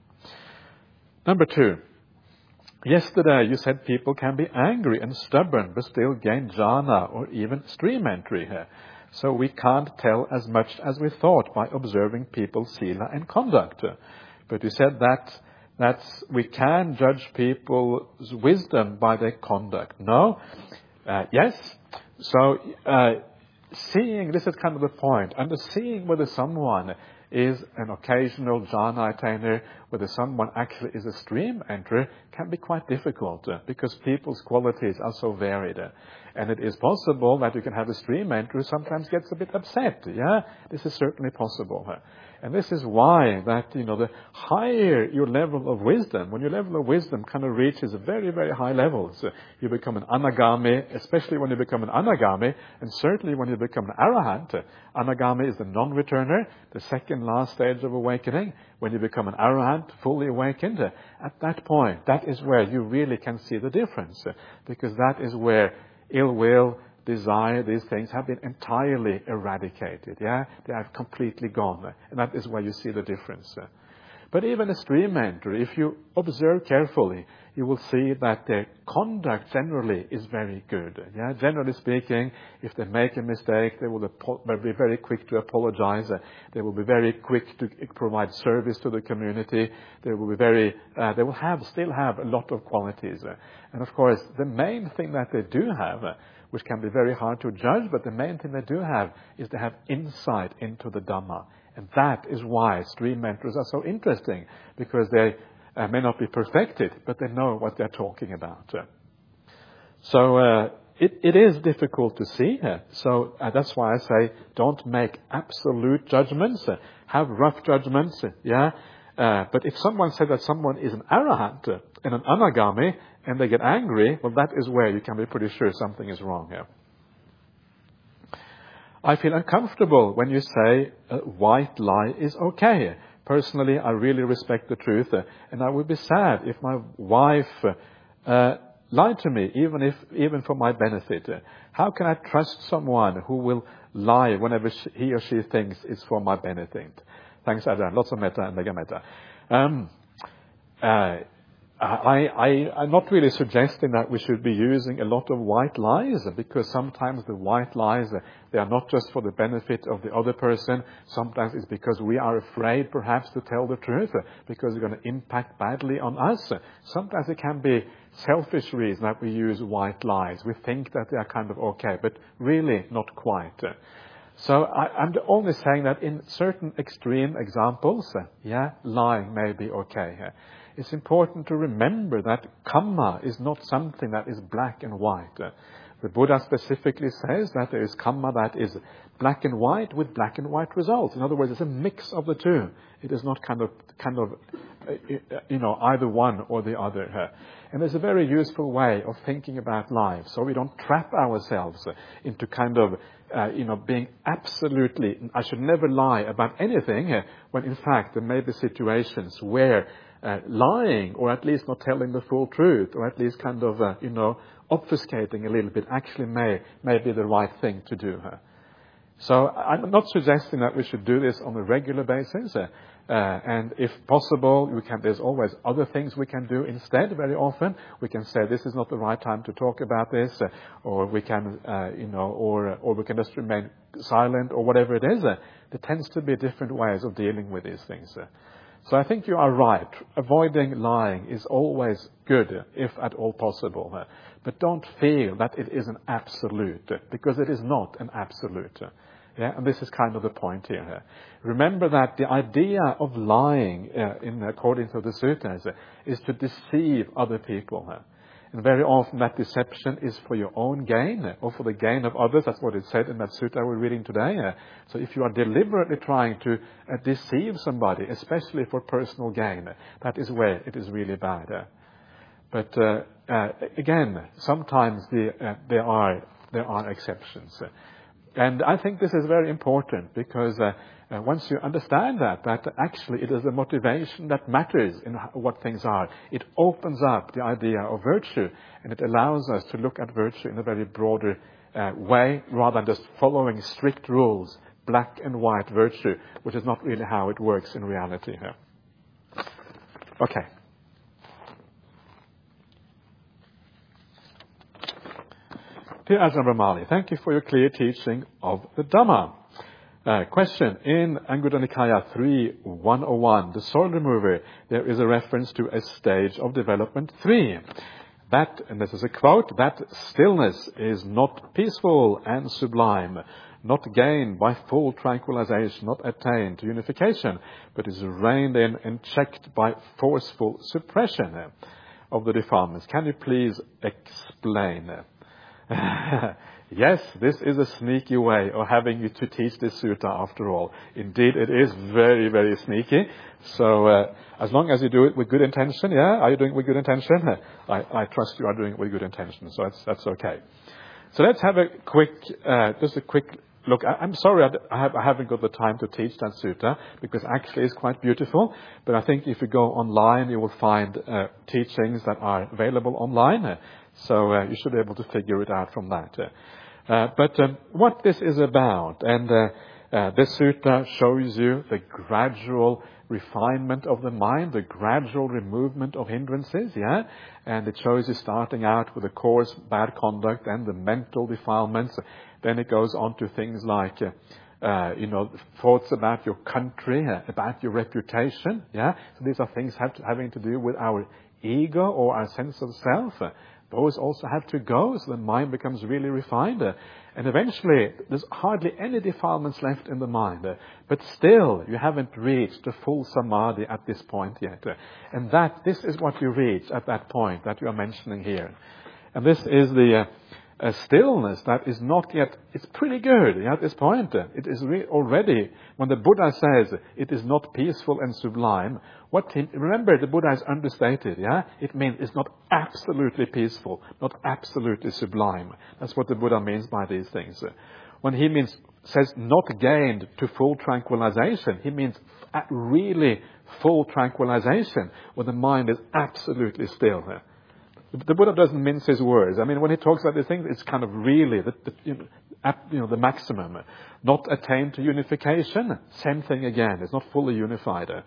Number two. Yesterday you said people can be angry and stubborn but still gain jhana or even stream entry here. So we can't tell as much as we thought by observing people's sila and conduct. But you said that that's, we can judge people's wisdom by their conduct. No? Uh, yes. So uh, seeing, this is kind of the point, under seeing whether someone is an occasional jhana attainer, whether someone actually is a stream enterer, can be quite difficult uh, because people's qualities are so varied. Uh, and it is possible that you can have a stream enterer who sometimes gets a bit upset. Yeah, this is certainly possible. Uh, and this is why that, you know, the higher your level of wisdom, when your level of wisdom kind of reaches very, very high levels, uh, you become an anagami, especially when you become an anagami, and certainly when you become an arahant. Uh, anagami is the non-returner, the second last stage of awakening. When you become an arahant, fully awakened, uh, at that point, that is where you really can see the difference, uh, because that is where ill will, desire, these things have been entirely eradicated. Yeah, they have completely gone, and that is where you see the difference. But even a stream enterer, if you observe carefully, you will see that their conduct generally is very good. Yeah, generally speaking, if they make a mistake, they will be very quick to apologize. They will be very quick to provide service to the community. They will be very, uh, they will have, still have a lot of qualities. And of course, the main thing that they do have, which can be very hard to judge, but the main thing they do have is they have insight into the Dhamma. And that is why stream enterers are so interesting, because they uh, may not be perfected, but they know what they're talking about. So uh, it, it is difficult to see. Uh, so uh, that's why I say don't make absolute judgments. Uh, have rough judgments. Uh, yeah. Uh, but if someone said that someone is an arahant uh, and an anagami, and they get angry, well, that is where you can be pretty sure something is wrong here. I feel uncomfortable when you say a white lie is okay. Personally, I really respect the truth, uh, and I would be sad if my wife uh, lied to me, even if even for my benefit. Uh, how can I trust someone who will lie whenever she, he or she thinks it's for my benefit? Thanks, Ajahn. Lots of metta and mega metta. Um, uh, I, I, I'm not really suggesting that we should be using a lot of white lies, because sometimes the white lies, they are not just for the benefit of the other person. Sometimes it's because we are afraid perhaps to tell the truth, because it's going to impact badly on us. Sometimes it can be selfish reason that we use white lies. We think that they are kind of okay, but really not quite. So I, I'm only saying that in certain extreme examples, yeah, lying may be okay. It's important to remember that kamma is not something that is black and white. The Buddha specifically says that there is kamma that is black and white with black and white results. In other words, it's a mix of the two. It is not kind of, kind of, you know, either one or the other. And there's a very useful way of thinking about life, so we don't trap ourselves into kind of, uh, you know, being absolutely, I should never lie about anything, when in fact there may be situations where Uh, lying, or at least not telling the full truth, or at least kind of, uh, you know, obfuscating a little bit, actually may, may be the right thing to do. Huh? So I'm not suggesting that we should do this on a regular basis. Uh, uh, and if possible, we can, there's always other things we can do instead very often. We can say this is not the right time to talk about this, uh, or we can, uh, you know, or, or we can just remain silent, or whatever it is. Uh, there tends to be different ways of dealing with these things. Uh, So I think you are right. Avoiding lying is always good, if at all possible. But don't feel that it is an absolute, because it is not an absolute. Yeah, and this is kind of the point here. Remember that the idea of lying, uh, in according to the sutras, is to deceive other people. And very often that deception is for your own gain, or for the gain of others. That's what it said in that sutta we're reading today. So if you are deliberately trying to uh, deceive somebody, especially for personal gain, that is where it is really bad. But uh, uh, again, sometimes the, uh, there are there are exceptions. And I think this is very important, because uh, uh, once you understand that, that actually it is the motivation that matters in what things are. It opens up the idea of virtue, and it allows us to look at virtue in a very broader uh, way, rather than just following strict rules, black and white virtue, which is not really how it works in reality here. Okay. Dear Ajahn Brahmali, thank you for your clear teaching of the Dhamma. Uh, question, in Anguttara Nikaya three one oh one, the soil remover, there is a reference to a stage of development three. That, and this is a quote, that stillness is not peaceful and sublime, not gained by full tranquilization, not attained to unification, but is reined in and checked by forceful suppression of the defilements. Can you please explain? Yes, this is a sneaky way of having you to teach this sutta after all. Indeed, it is very, very sneaky. So, uh, as long as you do it with good intention, yeah? Are you doing it with good intention? I, I trust you are doing it with good intention, so that's, that's okay. So let's have a quick, uh, just a quick look. I, I'm sorry I, I, have, I haven't got the time to teach that sutta, because actually it's quite beautiful. But I think if you go online, you will find uh, teachings that are available online. So uh, you should be able to figure it out from that. Uh, but um, what this is about, and uh, uh, this sutta shows you the gradual refinement of the mind, the gradual removement of hindrances, yeah? And it shows you starting out with the coarse bad conduct and the mental defilements. Then it goes on to things like, uh, uh, you know, thoughts about your country, uh, about your reputation, yeah? So these are things have to, having to do with our ego or our sense of self. Those also have to go, so the mind becomes really refined. And eventually, there's hardly any defilements left in the mind. But still, you haven't reached the full samadhi at this point yet. And that, this is what you reach at that point that you are mentioning here. And this is the uh, a stillness that is not yet, it's pretty good at this point. It is re- already, when the Buddha says it is not peaceful and sublime, what he, remember the Buddha is understated, yeah? It means it's not absolutely peaceful, not absolutely sublime. That's what the Buddha means by these things. When he means, says not gained to full tranquilization, he means at really full tranquilization, where the mind is absolutely still. The Buddha doesn't mince his words. I mean, when he talks about these things, it's kind of really the, the you, know, at, you know, the maximum. Not attained to unification, same thing again. It's not fully unified.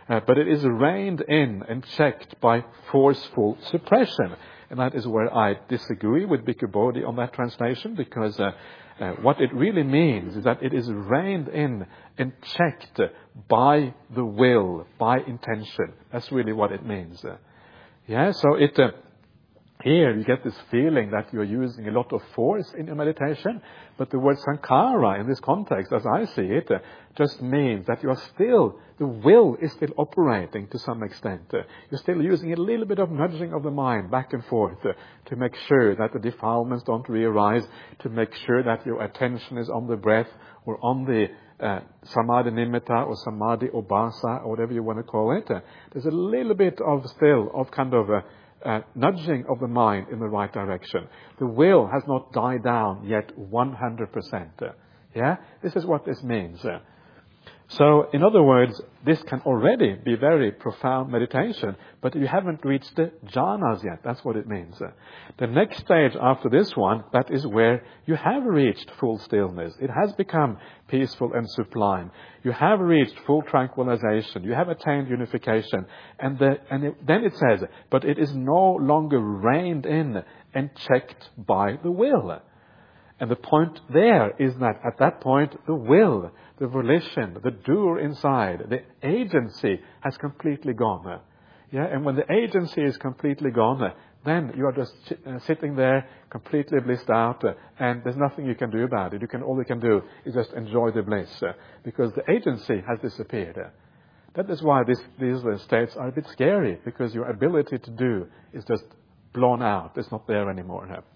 Uh, but it is reined in and checked by forceful suppression. And that is where I disagree with Bhikkhu Bodhi on that translation, because uh, uh, what it really means is that it is reined in and checked by the will, by intention. That's really what it means. Uh, yeah, so it... Uh, Here you get this feeling that you're using a lot of force in your meditation, but the word sankhara in this context, as I see it, uh, just means that you are still, the will is still operating to some extent. Uh, you're still using a little bit of nudging of the mind back and forth uh, to make sure that the defilements don't re-arise, to make sure that your attention is on the breath or on the uh, samadhi nimitta or samadhi obasa, or whatever you want to call it. Uh, there's a little bit of still of kind of a Uh, nudging of the mind in the right direction. The will has not died down yet one hundred percent. Uh, yeah, this is what this means. Uh, so, in other words, this can already be very profound meditation, but you haven't reached the jhanas yet. That's what it means. Uh, the next stage after this one, that is where you have reached full stillness. It has become peaceful and sublime. You have reached full tranquilization. You have attained unification. And, the, and it, then it says, but it is no longer reined in and checked by the will. And the point there is that at that point, the will, the volition, the doer inside, the agency has completely gone. Yeah, and when the agency is completely gone, then you are just uh, sitting there completely blissed out, uh, and there's nothing you can do about it. You can all you can do is just enjoy the bliss, uh, because the agency has disappeared. Uh, that is why this, these uh, states are a bit scary, because your ability to do is just blown out. It's not there anymore. Uh.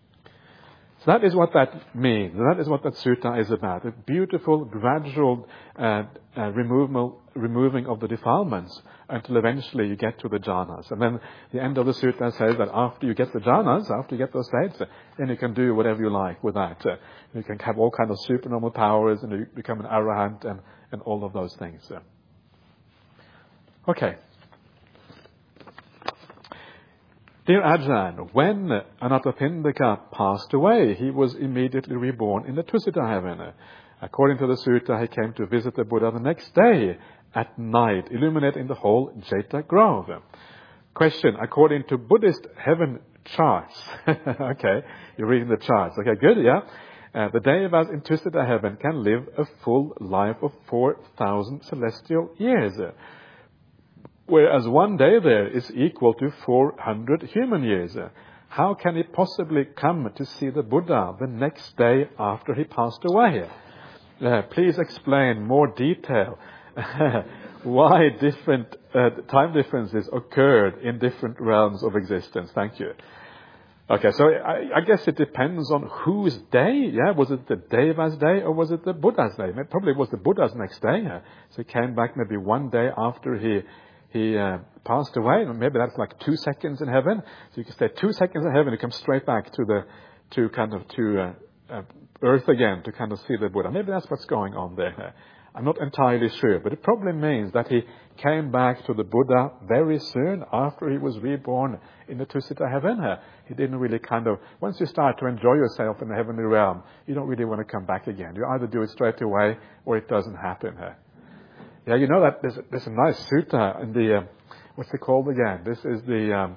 So that is what that means. That is what that sutta is about. A beautiful, gradual uh, uh, removal, removing of the defilements until eventually you get to the jhanas. And then the end of the sutta says that after you get the jhanas, after you get those states, then you can do whatever you like with that. Uh, you can have all kinds of supernormal powers, and you become an arahant and, and all of those things. Uh. Okay. Dear Ajahn, when Anathapindika passed away, he was immediately reborn in the Tusita heaven. According to the sutta, he came to visit the Buddha the next day at night, illuminating the whole Jeta Grove. Question, according to Buddhist heaven charts. Okay, you're reading the charts. Okay, good, yeah. Uh, the Devas in Tusita heaven can live a full life of four thousand celestial years. Whereas one day there is equal to four hundred human years. How can he possibly come to see the Buddha the next day after he passed away? Uh, please explain more detail why different uh, time differences occurred in different realms of existence. Thank you. Okay, so I, I guess it depends on whose day. Yeah, was it the Deva's day or was it the Buddha's day? It probably was the Buddha's next day. Yeah? So he came back maybe one day after he He uh, passed away, and maybe that's like two seconds in heaven. So you can stay two seconds in heaven, you come straight back to the, to kind of to uh, uh, earth again to kind of see the Buddha. Maybe that's what's going on there. I'm not entirely sure, but it probably means that he came back to the Buddha very soon after he was reborn in the Tusita heaven. He didn't really kind of, once you start to enjoy yourself in the heavenly realm, you don't really want to come back again. You either do it straight away or it doesn't happen. Yeah, you know that there's, there's a nice sutta in the, uh, what's it called again? This is the, um,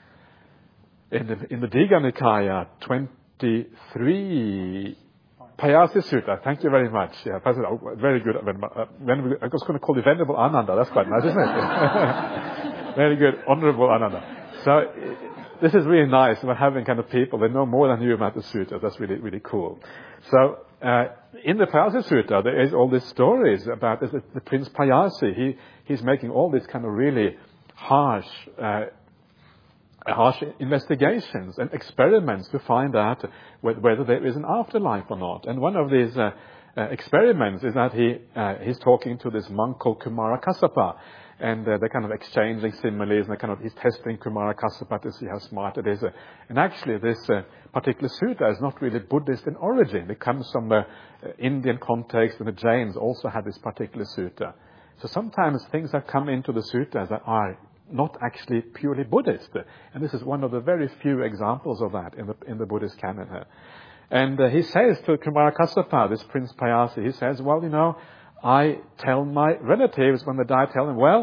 in the, in the Digha Nikaya, twenty-three, Payasi Sutta. Thank you very much. Yeah, very good. When we, I was going to call you Venerable Ananda. That's quite nice, isn't it? Very good, Honorable Ananda. So, this is really nice. We're having kind of people, they know more than you about the sutta. That's really, really cool. So, uh, in the Payasi Sutta, there is all these stories about the, the Prince Payasi. He, he's making all these kind of really harsh, uh, harsh investigations and experiments to find out whether there is an afterlife or not. And one of these uh, uh, experiments is that he, uh, he's talking to this monk called Kumara Kassapa. And uh, they're kind of exchanging similes, and they're kind of, he's testing Kumara Kassapa to see how smart it is. Uh, and actually, this uh, particular sutta is not really Buddhist in origin. It comes from the uh, Indian context, and the Jains also have this particular sutta. So sometimes things have come into the suttas that are not actually purely Buddhist. And this is one of the very few examples of that in the, in the Buddhist canon. Uh. And uh, he says to Kumara Kassapa, this Prince Payasi, he says, well, you know, I tell my relatives when they die, I tell them, well,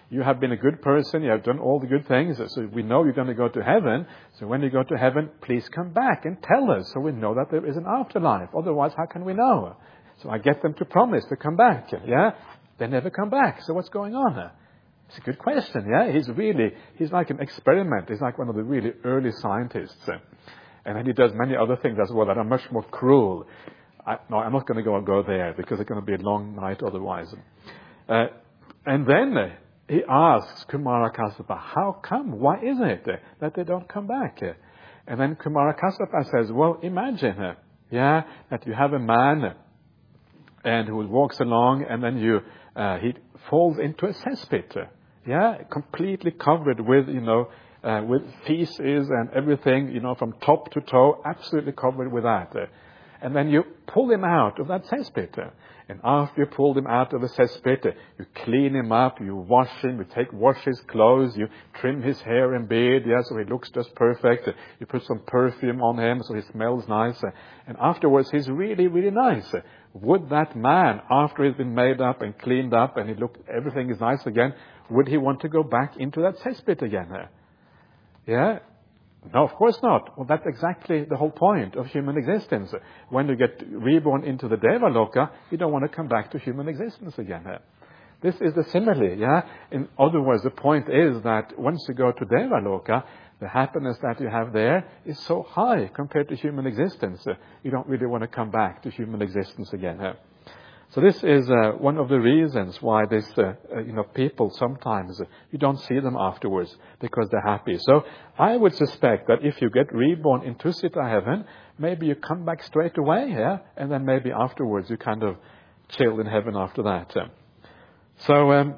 you have been a good person, you have done all the good things, so we know you're going to go to heaven. So when you go to heaven, please come back and tell us so we know that there is an afterlife. Otherwise, how can we know? So I get them to promise to come back. Yeah? They never come back. So what's going on? It's a good question. Yeah? He's really, he's like an experiment. He's like one of the really early scientists. And then he does many other things as well that are much more cruel. I, no, I'm not going to go go there because it's going to be a long night otherwise. Uh, and then uh, he asks Kumara Kassapa, how come? Why is it uh, that they don't come back? Uh, and then Kumara Kassapa says, well, imagine, uh, yeah, that you have a man uh, and who walks along, and then you uh, he falls into a cesspit, uh, yeah, completely covered with, you know, uh, with feces and everything, you know, from top to toe, absolutely covered with that. Uh, And then you pull him out of that cesspit. And after you pull him out of the cesspit, you clean him up, you wash him, you take wash his clothes, you trim his hair and beard, yeah, so he looks just perfect. You put some perfume on him so he smells nice. And afterwards, he's really, really nice. Would that man, after he's been made up and cleaned up and he looked, everything is nice again, would he want to go back into that cesspit again? Yeah? No, of course not. Well, that's exactly the whole point of human existence. When you get reborn into the Devaloka, you don't want to come back to human existence again. This is the simile, yeah? In other words, the point is that once you go to Devaloka, the happiness that you have there is so high compared to human existence. You don't really want to come back to human existence again. So this is uh, one of the reasons why this, uh, uh, you know, people sometimes, uh, you don't see them afterwards because they're happy. So I would suspect that if you get reborn into Sita heaven, maybe you come back straight away, yeah? And then maybe afterwards you kind of chill in heaven after that. Uh. So um,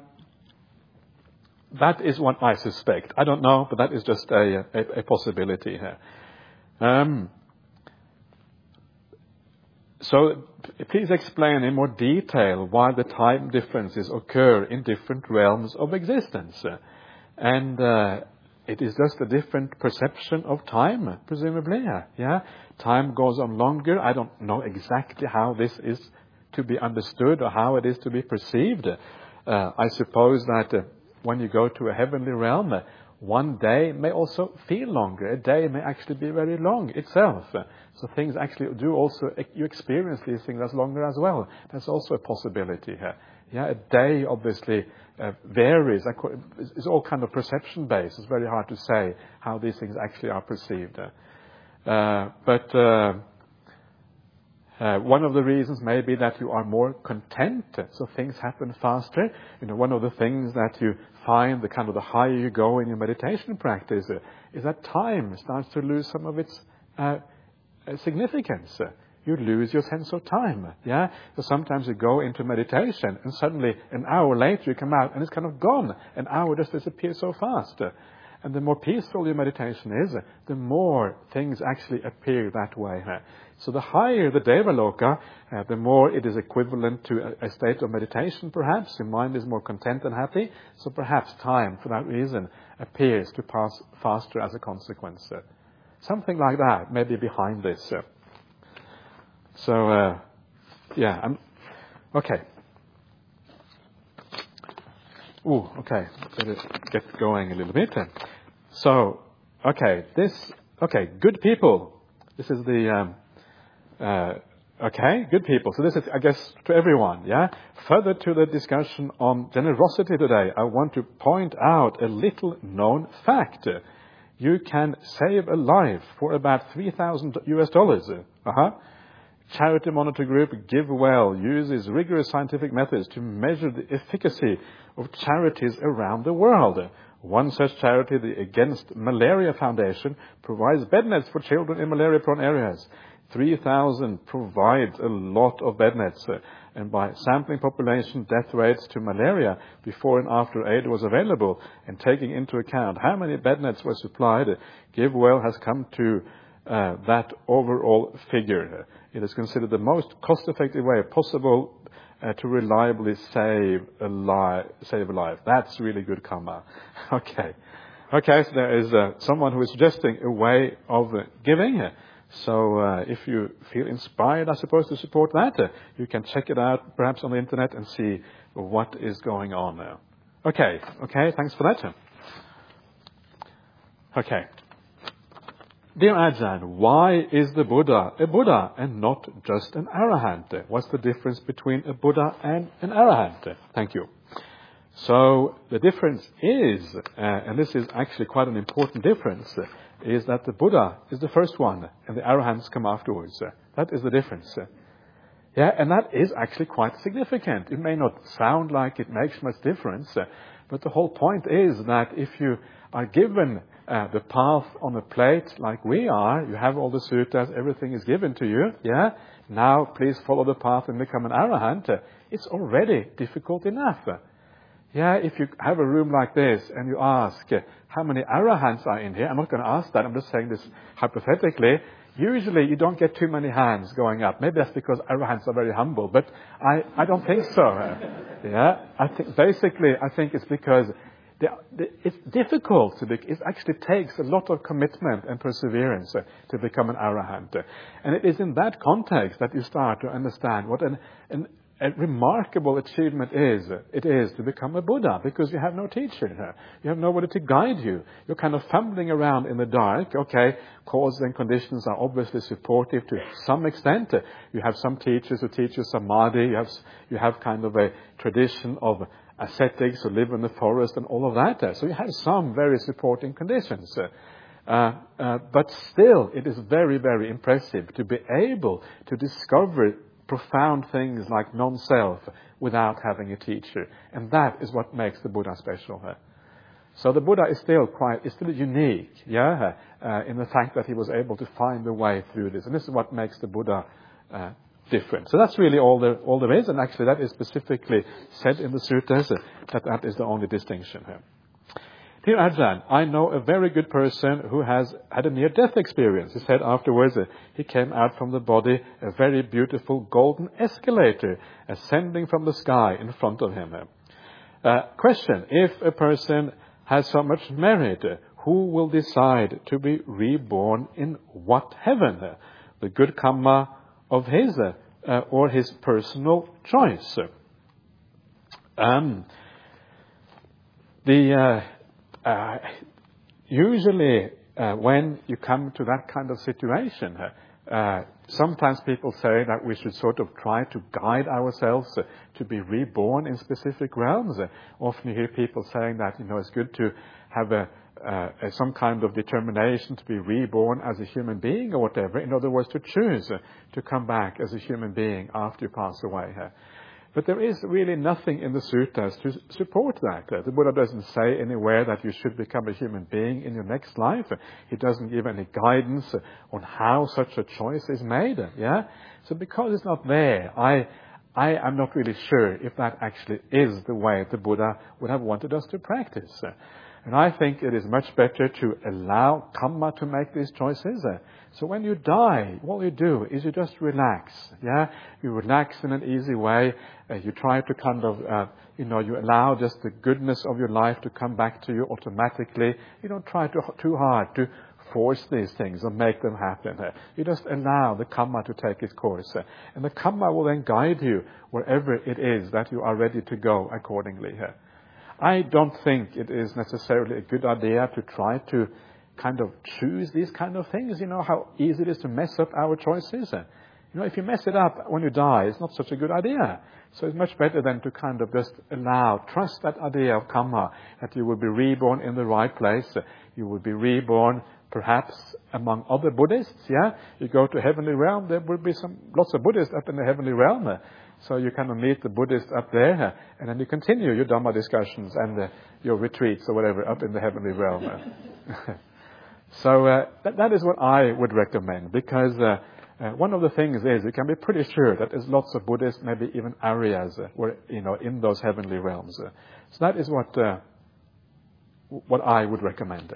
that is what I suspect. I don't know, but that is just a, a, a possibility here. Um, So please explain in more detail why the time differences occur in different realms of existence. And uh, it is just a different perception of time, presumably. Yeah, time goes on longer. I don't know exactly how this is to be understood or how it is to be perceived. Uh, I suppose that uh, when you go to a heavenly realm, uh, one day may also feel longer. A day may actually be very long itself. So things actually do also, you experience these things as longer as well. That's also a possibility here. Yeah, a day obviously uh, varies. It's all kind of perception based. It's very hard to say how these things actually are perceived. Uh, but uh, uh, one of the reasons may be that you are more content, so things happen faster. You know, one of the things that you find, the kind of the higher you go in your meditation practice, uh, is that time starts to lose some of its uh, significance. You lose your sense of time. Yeah. So sometimes you go into meditation and suddenly an hour later you come out and it's kind of gone. An hour just disappears so fast. And the more peaceful your meditation is, the more things actually appear that way. So the higher the Devaloka, uh, the more it is equivalent to a, a state of meditation perhaps. Your mind is more content and happy. So perhaps time, for that reason, appears to pass faster as a consequence. Uh, something like that may be behind this. Uh, so, uh, yeah, I'm, okay. Ooh, okay, better get going a little bit. So, okay, this, okay, good people. This is the, um, uh, okay, good people. So this is, I guess, to everyone, yeah? Further to the discussion on generosity today, I want to point out a little known fact. You can save a life for about three thousand U S dollars. Uh-huh. Charity Monitor Group GiveWell uses rigorous scientific methods to measure the efficacy of charities around the world. One such charity, the Against Malaria Foundation, provides bed nets for children in malaria-prone areas. three thousand provides a lot of bed nets. And by sampling population death rates to malaria before and after aid was available and taking into account how many bed nets were supplied, GiveWell has come to uh, that overall figure. It is considered the most cost-effective way possible uh, to reliably save a life. Save a life. That's really good karma. Okay. Okay, so there is uh, someone who is suggesting a way of uh, giving. So uh, if you feel inspired, I suppose, to support that, uh, you can check it out perhaps on the internet and see what is going on now. Okay, okay, thanks for that. Okay. Dear Ajahn, why is the Buddha a Buddha and not just an Arahant? What's the difference between a Buddha and an Arahant? Thank you. So the difference is, uh, and this is actually quite an important difference, uh, is that the Buddha is the first one and the Arahants come afterwards. Uh, that is the difference. Uh, yeah, and that is actually quite significant. It may not sound like it makes much difference, uh, but the whole point is that if you are given uh, the path on a plate like we are, you have all the suttas, everything is given to you, yeah, now please follow the path and become an Arahant, uh, it's already difficult enough. Uh, Yeah, if you have a room like this and you ask uh, how many Arahants are in here, I'm not going to ask that, I'm just saying this hypothetically. Usually you don't get too many hands going up. Maybe that's because Arahants are very humble, but I, I don't think so. Uh, yeah, I think basically I think it's because the, the, it's difficult to be, it actually takes a lot of commitment and perseverance uh, to become an Arahant. Uh, and it is in that context that you start to understand what an, an a remarkable achievement is, it is to become a Buddha, because you have no teacher. You have nobody to guide you. You're kind of fumbling around in the dark. Okay, causes and conditions are obviously supportive to some extent. You have some teachers who teach you samadhi. You have, you have kind of a tradition of ascetics who live in the forest and all of that. So you have some very supporting conditions. Uh, uh, but still, it is very, very impressive to be able to discover profound things like non-self without having a teacher. And that is what makes the Buddha special. So the Buddha is still quite, is still unique, yeah, uh, in the fact that he was able to find the way through this. And this is what makes the Buddha uh, different. So that's really all there, all there is. And actually that is specifically said in the suttas, uh, that that is the only distinction here. Dear Ajahn, I know a very good person who has had a near-death experience. He said afterwards uh, he came out from the body, a very beautiful golden escalator ascending from the sky in front of him. Uh, question, if a person has so much merit, uh, who will decide to be reborn in what heaven? Uh, the good karma of his uh, uh, or his personal choice? Um, the... Uh, Uh, usually, uh, when you come to that kind of situation, uh, sometimes people say that we should sort of try to guide ourselves uh, to be reborn in specific realms. Uh, often you hear people saying that, you know, it's good to have a, uh, a, some kind of determination to be reborn as a human being or whatever. In other words, to choose uh, to come back as a human being after you pass away. Uh, But there is really nothing in the suttas to support that. The Buddha doesn't say anywhere that you should become a human being in your next life. He doesn't give any guidance on how such a choice is made. Yeah. So because it's not there, I, I am not really sure if that actually is the way the Buddha would have wanted us to practice. And I think it is much better to allow karma to make these choices. So when you die, what you do is you just relax. Yeah, you relax in an easy way. Uh, you try to kind of, uh, you know, you allow just the goodness of your life to come back to you automatically. You don't try to, too hard to force these things or make them happen. Uh, you just allow the karma to take its course. Uh, and the karma will then guide you wherever it is that you are ready to go accordingly. Uh, I don't think it is necessarily a good idea to try to kind of choose these kind of things. You know how easy it is to mess up our choices. You know, if you mess it up when you die, it's not such a good idea. So it's much better than to kind of just allow, trust that idea of karma, that you will be reborn in the right place. You will be reborn perhaps among other Buddhists. Yeah, you go to heavenly realm, there will be some lots of Buddhists up in the heavenly realm. So you kind of meet the Buddhists up there, and then you continue your Dhamma discussions and uh, your retreats or whatever up in the heavenly realm. So uh, that, that is what I would recommend, because uh, uh, one of the things is you can be pretty sure that there's lots of Buddhists, maybe even Aryas, uh, where, you know, in those heavenly realms. Uh, so that is what uh, what I would recommend. Uh.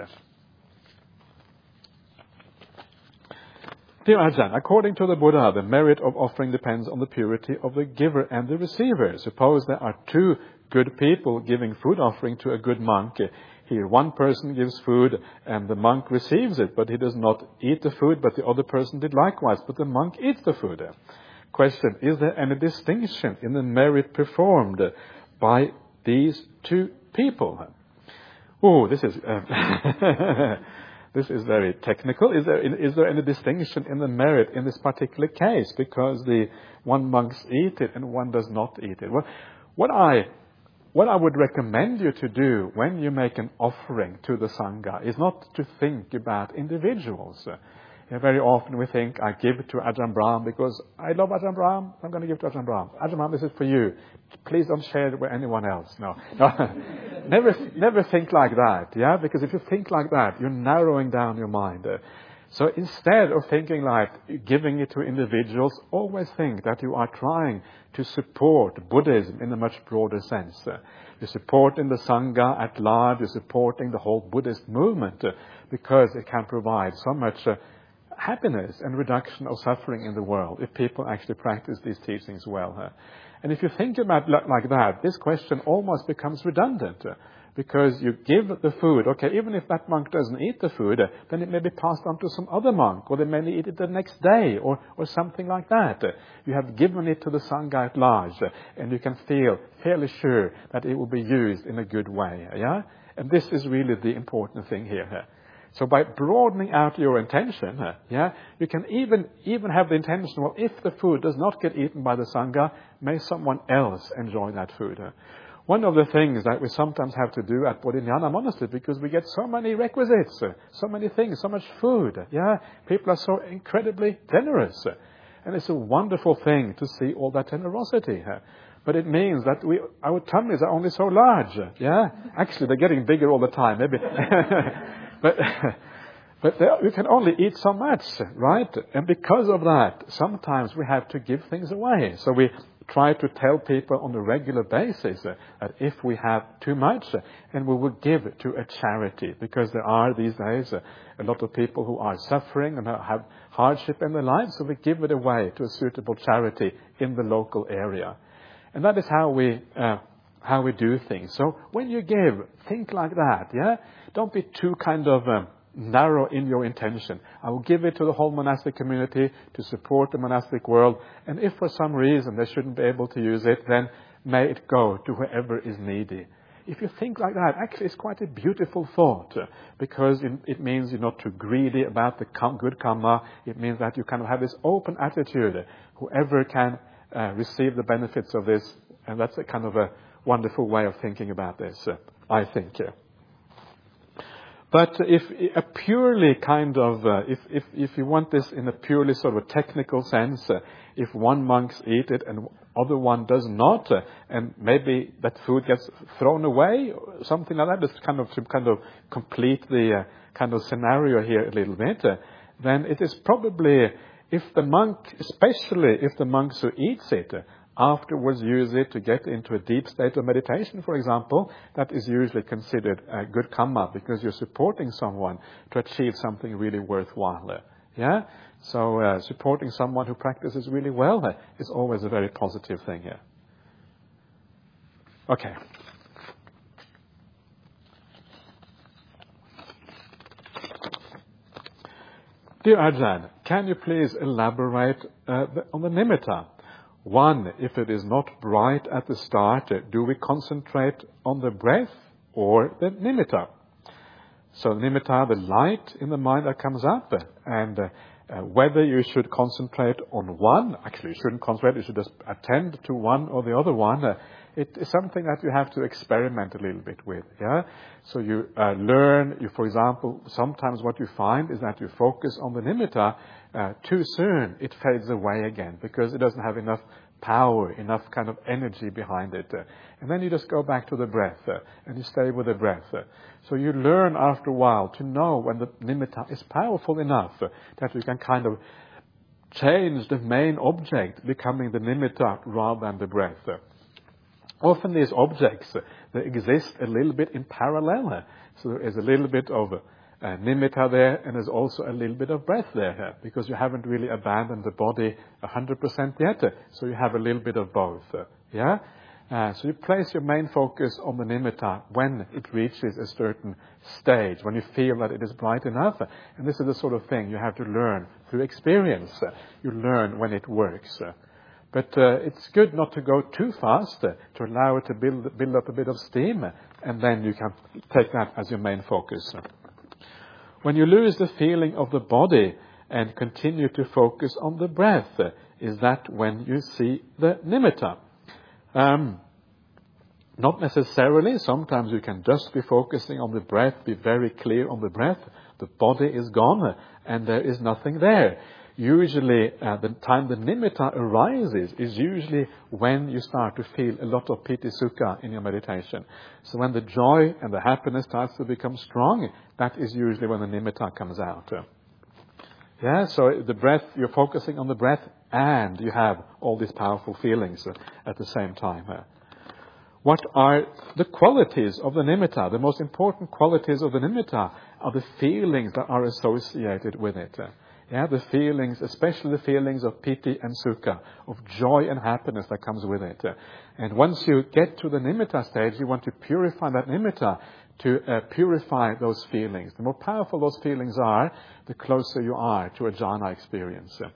Dear Ajahn, according to the Buddha, the merit of offering depends on the purity of the giver and the receiver. Suppose there are two good people giving food offering to a good monk. Here, one person gives food and the monk receives it, but he does not eat the food, but the other person did likewise, but the monk eats the food. Question, is there any distinction in the merit performed by these two people. Oh, this is uh, this is very technical. Is there is there any distinction in the merit in this particular case because the one monks eat it and one does not eat it? Well, what I what I would recommend you to do when you make an offering to the Sangha is not to think about individuals. You know, very often we think, I give it to Ajahn Brahm because I love Ajahn Brahm, I'm going to give it to Ajahn Brahm. Ajahn Brahm, this is for you. Please don't share it with anyone else. No. no. never, never think like that, yeah? Because if you think like that, you're narrowing down your mind. Uh, so instead of thinking like giving it to individuals, always think that you are trying to support Buddhism in a much broader sense. Uh, you're supporting the Sangha at large, you're supporting the whole Buddhist movement uh, because it can provide so much uh, happiness and reduction of suffering in the world if people actually practice these teachings well. Uh, and if you think about it like that, this question almost becomes redundant uh, because you give the food, okay, even if that monk doesn't eat the food, uh, then it may be passed on to some other monk, or they may eat it the next day, or, or something like that. Uh, you have given it to the Sangha at large, uh, and you can feel fairly sure that it will be used in a good way. Uh, yeah? And this is really the important thing here. Uh, So by broadening out your intention, uh, yeah, you can even even have the intention, well, if the food does not get eaten by the Sangha, may someone else enjoy that food. Uh. One of the things that we sometimes have to do at Bodhinyana Monastery, because we get so many requisites, uh, so many things, so much food, uh, yeah, people are so incredibly generous. Uh, and it's a wonderful thing to see all that generosity. Uh. But it means that we, our tummies are only so large, uh, yeah. Actually, they're getting bigger all the time, maybe. But, but there, you can only eat so much, right? And because of that, sometimes we have to give things away. So we try to tell people on a regular basis uh, that if we have too much, uh, and we will give to a charity, because there are these days uh, a lot of people who are suffering and have hardship in their lives, so we give it away to a suitable charity in the local area. And that is how we uh, how we do things. So when you give, think like that, yeah? Don't be too kind of um, narrow in your intention. I will give it to the whole monastic community to support the monastic world, and if for some reason they shouldn't be able to use it, then may it go to whoever is needy. If you think like that, actually it's quite a beautiful thought, uh, because it, it means you're not too greedy about the good karma. It means that you kind of have this open attitude. Whoever can uh, receive the benefits of this, and that's a kind of a wonderful way of thinking about this, uh, I think. Uh. But if a purely kind of, uh, if, if, if you want this in a purely sort of a technical sense, uh, if one monk eats it and other one does not, uh, and maybe that food gets thrown away, or something like that, just kind of to kind of complete the uh, kind of scenario here a little bit, uh, then it is probably, if the monk, especially if the monk who eats it, uh, afterwards use it to get into a deep state of meditation, for example, that is usually considered a good karma because you're supporting someone to achieve something really worthwhile. Yeah? So uh, supporting someone who practices really well uh, is always a very positive thing here. Okay. Dear Ajahn, can you please elaborate uh, the, on the nimitta? One, if it is not bright at the start, do we concentrate on the breath or the nimitta? So nimitta, the light in the mind that comes up, and uh, uh, whether you should concentrate on one, actually you shouldn't concentrate, you should just attend to one or the other one. Uh, it is something that you have to experiment a little bit with, yeah? So you uh, learn, you, for example, sometimes what you find is that you focus on the nimitta uh, too soon, it fades away again because it doesn't have enough power, enough kind of energy behind it. Uh, and then you just go back to the breath uh, and you stay with the breath. Uh, so you learn after a while to know when the nimitta is powerful enough uh, that you can kind of change the main object, becoming the nimitta rather than the breath. Uh, often these objects, uh, they exist a little bit in parallel. Uh, so there is a little bit of uh, Uh, nimitta there, and there's also a little bit of breath there, uh, because you haven't really abandoned the body one hundred percent yet, uh, so you have a little bit of both, uh, yeah? Uh, so you place your main focus on the nimitta when it reaches a certain stage, when you feel that it is bright enough, uh, and this is the sort of thing you have to learn through experience. Uh, you learn when it works. Uh, But uh, it's good not to go too fast, uh, to allow it to build, build up a bit of steam, uh, and then you can take that as your main focus. When you lose the feeling of the body and continue to focus on the breath, uh, is that when you see the nimitta? Um, not necessarily. Sometimes you can just be focusing on the breath, be very clear on the breath. The body is gone, uh, and there is nothing there. Usually, uh, the time the nimitta arises is usually when you start to feel a lot of piti sukha in your meditation. So when the joy and the happiness starts to become strong, that is usually when the nimitta comes out. Yeah, so the breath, you're focusing on the breath, and you have all these powerful feelings uh, at the same time. Uh. What are the qualities of the nimitta? The most important qualities of the nimitta are the feelings that are associated with it. Uh. Yeah, the feelings, especially the feelings of piti and sukha, of joy and happiness that comes with it. Uh. And once you get to the nimitta stage, you want to purify that nimitta, to uh, purify those feelings. The more powerful those feelings are, the closer you are to a jhana experience. Uh.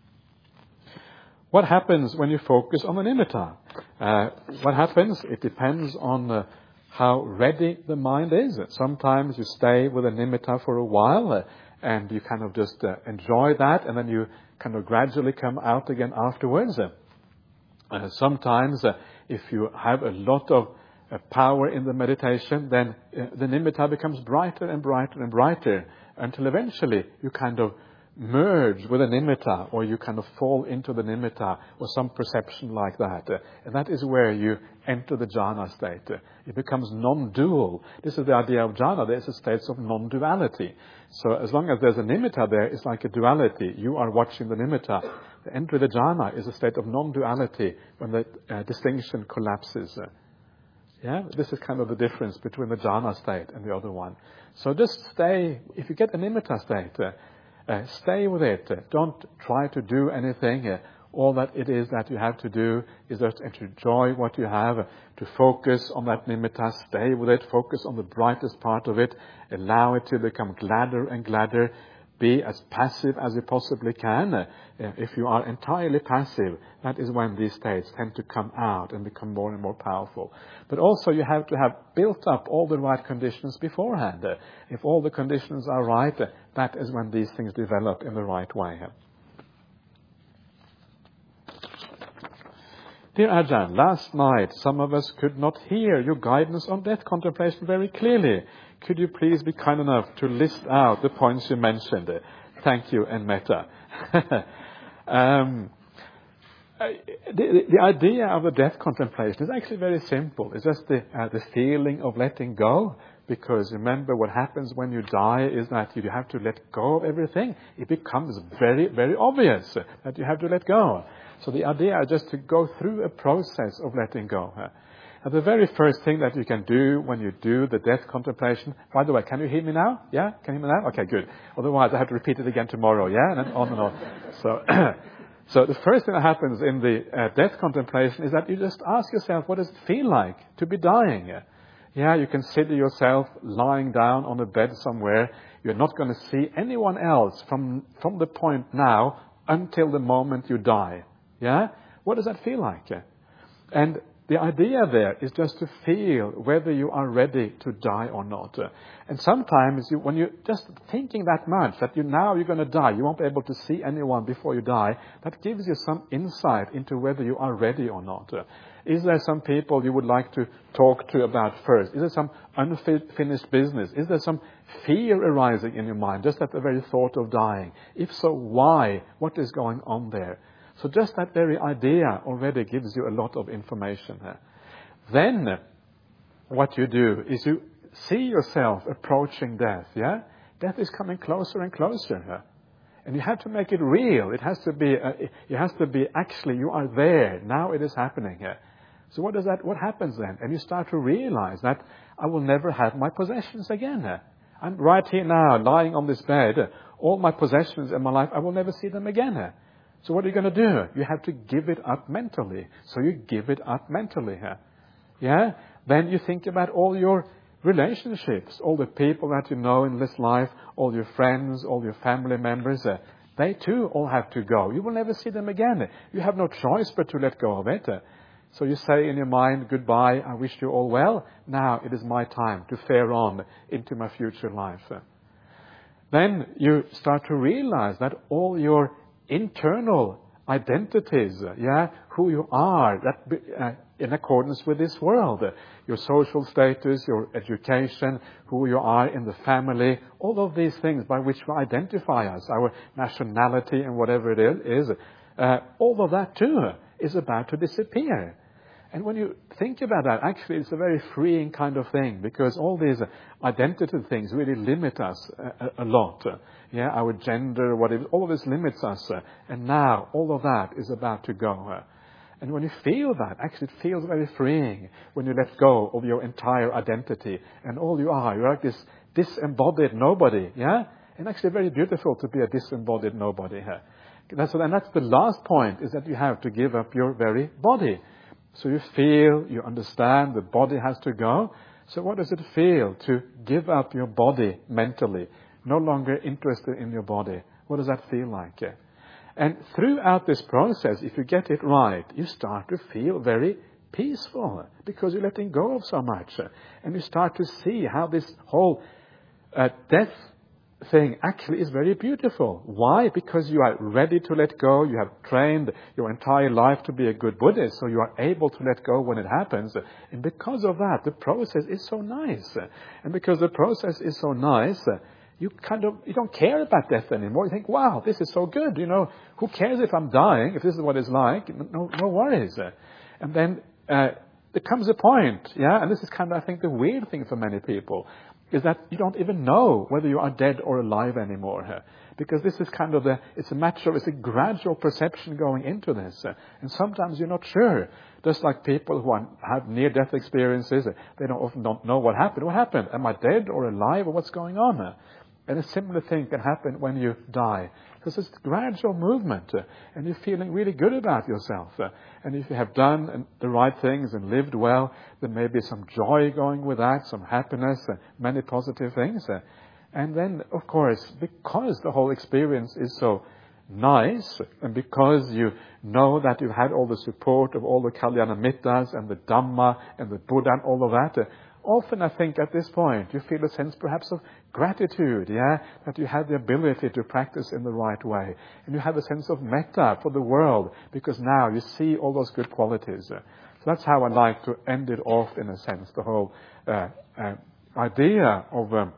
What happens when you focus on the nimitta? Uh, what happens? It depends on uh, how ready the mind is. Sometimes you stay with a nimitta for a while, uh, and you kind of just uh, enjoy that, and then you kind of gradually come out again afterwards. Uh, sometimes, uh, if you have a lot of uh, power in the meditation, then uh, the nimitta becomes brighter and brighter and brighter, until eventually you kind of merge with a nimitta, or you kind of fall into the nimitta, or some perception like that. Uh, and that is where you enter the jhana state. Uh, it becomes non-dual. This is the idea of jhana. There's a state of non-duality. So as long as there's a nimitta there, it's like a duality. You are watching the nimitta. The entry of the jhana is a state of non-duality when the uh, distinction collapses. Uh, yeah, this is kind of the difference between the jhana state and the other one. So just stay, if you get a nimitta state, uh, Uh, stay with it. Uh, don't try to do anything. Uh, all that it is that you have to do is just to enjoy what you have, uh, to focus on that nimitta, stay with it, focus on the brightest part of it, allow it to become gladder and gladder. Be as passive as you possibly can. Uh, if you are entirely passive, that is when these states tend to come out and become more and more powerful. But also you have to have built up all the right conditions beforehand. Uh, if all the conditions are right, uh, that is when these things develop in the right way. Dear Ajahn, last night some of us could not hear your guidance on death contemplation very clearly. Could you please be kind enough to list out the points you mentioned? Thank you, and metta. um, the, the idea of the death contemplation is actually very simple. It's just the, uh, the feeling of letting go. Because remember, what happens when you die is that you have to let go of everything. It becomes very, very obvious that you have to let go. So the idea is just to go through a process of letting go. And the very first thing that you can do when you do the death contemplation, by the way, can you hear me now? Yeah? Can you hear me now? Okay, good. Otherwise, I have to repeat it again tomorrow, yeah? And then on and on. So, so the first thing that happens in the uh, death contemplation is that you just ask yourself, what does it feel like to be dying? Yeah, you consider yourself lying down on a bed somewhere. You're not going to see anyone else from, from the point now until the moment you die. Yeah? What does that feel like? And the idea there is just to feel whether you are ready to die or not. And sometimes you, when you're just thinking that much, that you now you're going to die, you won't be able to see anyone before you die, that gives you some insight into whether you are ready or not. Is there some people you would like to talk to about first? Is there some unfinished business? Is there some fear arising in your mind, just at the very thought of dying? If so, why? What is going on there? So just that very idea already gives you a lot of information. Then, what you do is you see yourself approaching death, yeah? Death is coming closer and closer. And you have to make it real. It has to be, uh, it has to be actually, you are there. Now it is happening. So what does that, what happens then? And you start to realize that I will never have my possessions again. I'm right here now, lying on this bed. All my possessions in my life, I will never see them again. So what are you going to do? You have to give it up mentally. So you give it up mentally. Yeah? Then you think about all your relationships, all the people that you know in this life, all your friends, all your family members. they too all have to go. You will never see them again. You have no choice but to let go of it. So you say in your mind, goodbye, I wish you all well. Now it is my time to fare on into my future life. Then you start to realize that all your internal identities, yeah, who you are, that uh, in accordance with this world, your social status, your education, who you are in the family, all of these things by which we identify us, our nationality and whatever it is, uh, all of that too is about to disappear. And when you think about that, actually it's a very freeing kind of thing, because all these identity things really limit us a, a, a lot. Yeah, our gender, what it, all of this limits us. And now all of that is about to go. And when you feel that, actually it feels very freeing when you let go of your entire identity and all you are. You're like this disembodied nobody. Yeah? And actually very beautiful to be a disembodied nobody here. That's, and that's the last point, is that you have to give up your very body. So you feel, you understand, the body has to go. So what does it feel to give up your body mentally? No longer interested in your body. What does that feel like? And throughout this process, if you get it right, you start to feel very peaceful, because you're letting go of so much. And you start to see how this whole uh, death thing actually is very beautiful. Why? Because you are ready to let go. You have trained your entire life to be a good Buddhist, so you are able to let go when it happens. And because of that, the process is so nice. And because the process is so nice, you kind of, you don't care about death anymore. You think, wow, this is so good. You know, who cares if I'm dying? If this is what it's like, no, no worries. And then uh, there comes a point, yeah, and this is kind of, I think, the weird thing for many people, is that you don't even know whether you are dead or alive anymore. Because this is kind of the, it's a matter of, it's a gradual perception going into this. And sometimes you're not sure. Just like people who are, have near-death experiences, they don't often don't know what happened. What happened? Am I dead or alive, or what's going on? And a similar thing can happen when you die. Because it's a gradual movement, uh, and you're feeling really good about yourself. Uh, and if you have done the right things and lived well, there may be some joy going with that, some happiness, uh, many positive things. Uh, and then, of course, because the whole experience is so nice, and because you know that you've had all the support of all the Kalyana Mittas and the Dhamma and the Buddha and all of that, uh, often, I think, at this point, you feel a sense perhaps of gratitude, yeah, that you had the ability to practice in the right way. And you have a sense of metta for the world, because now you see all those good qualities. So that's how I like to end it off, in a sense, the whole uh, uh, idea of um,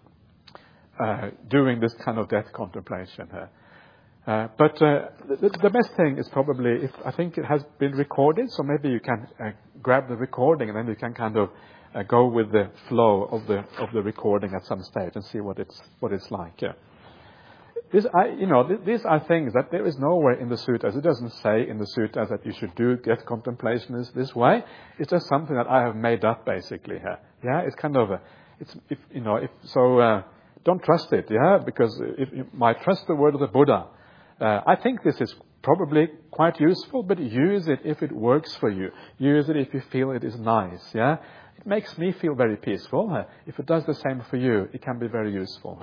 uh, doing this kind of death contemplation. Uh, uh, but uh, the, the best thing is probably, if I think it has been recorded, so maybe you can uh, grab the recording and then you can kind of Uh, go with the flow of the of the recording at some stage and see what it's what it's like. Yeah. This, I, you know, th- these are things that there is nowhere in the suttas. It doesn't say in the suttas that you should do death contemplation this, this way. It's just something that I have made up, basically. Here. Yeah, it's kind of a, it's if you know if so. Uh, don't trust it. Yeah, because if you might trust the word of the Buddha. Uh, I think this is probably quite useful, but use it if it works for you. Use it if you feel it is nice. Yeah. It makes me feel very peaceful. If it does the same for you, it can be very useful.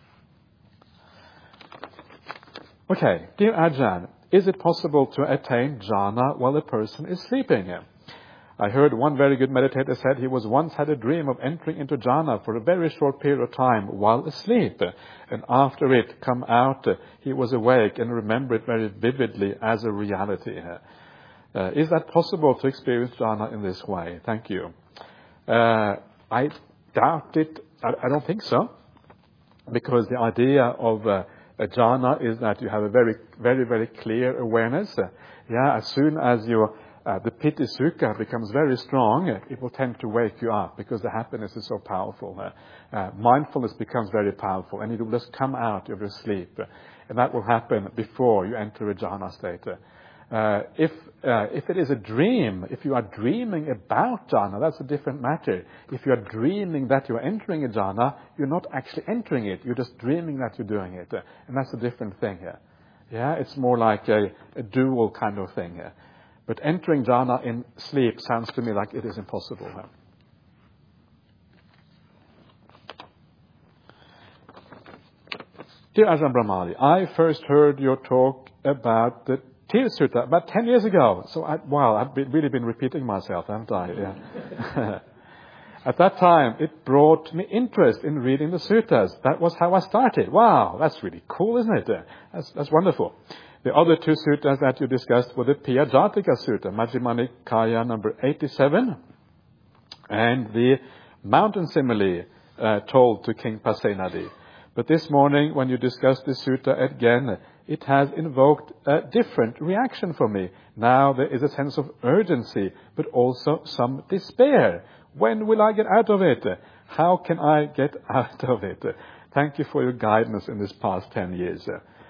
Okay, dear Ajahn, is it possible to attain jhana while a person is sleeping? I heard one very good meditator said he was once had a dream of entering into jhana for a very short period of time while asleep. And after it come out, he was awake and remembered it very vividly as a reality. Uh, is that possible to experience jhana in this way? Thank you. Uh, I doubt it. I, I don't think so, because the idea of uh, a jhana is that you have a very, very, very clear awareness. Uh, yeah, as soon as your uh, the piti sukha becomes very strong, uh, it will tend to wake you up because the happiness is so powerful. Uh, uh, mindfulness becomes very powerful, and it will just come out of your sleep, uh, and that will happen before you enter a jhana state. Uh, Uh, if uh, if it is a dream, if you are dreaming about jhana, that's a different matter. If you are dreaming that you're entering a jhana, you're not actually entering it. You're just dreaming that you're doing it. Uh, and that's a different thing here. Yeah, it's more like a, a dual kind of thing here. But entering jhana in sleep sounds to me like it is impossible. Huh? Dear Ajahn Brahmali, I first heard your talk about the Tir Sutta about ten years ago. So, I, wow, I've been, really been repeating myself, haven't I? Yeah. At that time, it brought me interest in reading the suttas. That was how I started. Wow, that's really cool, isn't it? That's, that's wonderful. The other two suttas that you discussed were the Piyajatika Sutta, Majjhima Nikaya number eighty-seven, and the mountain simile uh, told to King Pasenadi. But this morning, when you discussed the sutta again, it has invoked a different reaction for me. Now there is a sense of urgency, but also some despair. When will I get out of it? How can I get out of it? Thank you for your guidance in this past ten years.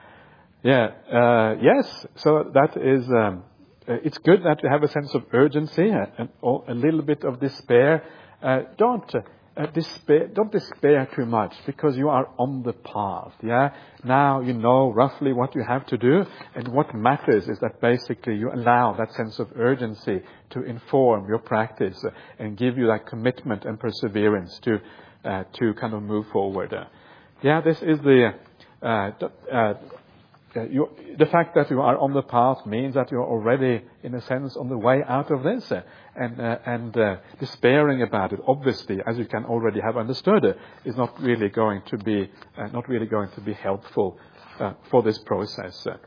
Yeah, uh, yes, so that is, um, it's good that you have a sense of urgency and a little bit of despair. Uh, don't uh, despair, don't despair too much, because you are on the path, yeah? Now you know roughly what you have to do, and what matters is that basically you allow that sense of urgency to inform your practice and give you that commitment and perseverance to, uh, to kind of move forward. Uh, yeah, this is the, uh, uh, Uh, you, the fact that you are on the path means that you are already, in a sense, on the way out of this, uh, and uh, and uh, despairing about it, obviously, as you can already have understood, uh, is not really going to be uh, not really going to be helpful uh, for this process. Uh,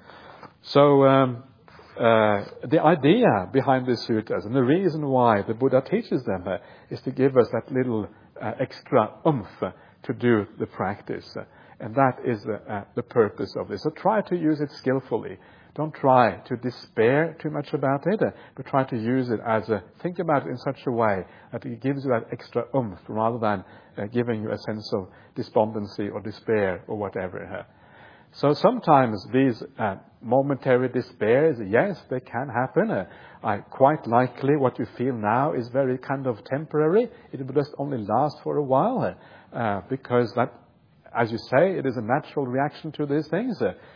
so um, uh, the idea behind the suttas and the reason why the Buddha teaches them uh, is to give us that little uh, extra oomph uh, to do the practice. Uh, And that is the, uh, the purpose of this. So try to use it skillfully. Don't try to despair too much about it, uh, but try to use it as a, think about it in such a way that it gives you that extra oomph rather than uh, giving you a sense of despondency or despair or whatever. Uh. So sometimes these uh, momentary despairs, yes, they can happen. Uh, I, quite likely what you feel now is very kind of temporary. It will just only last for a while uh, uh, because that, as you say, it is a natural reaction to these things.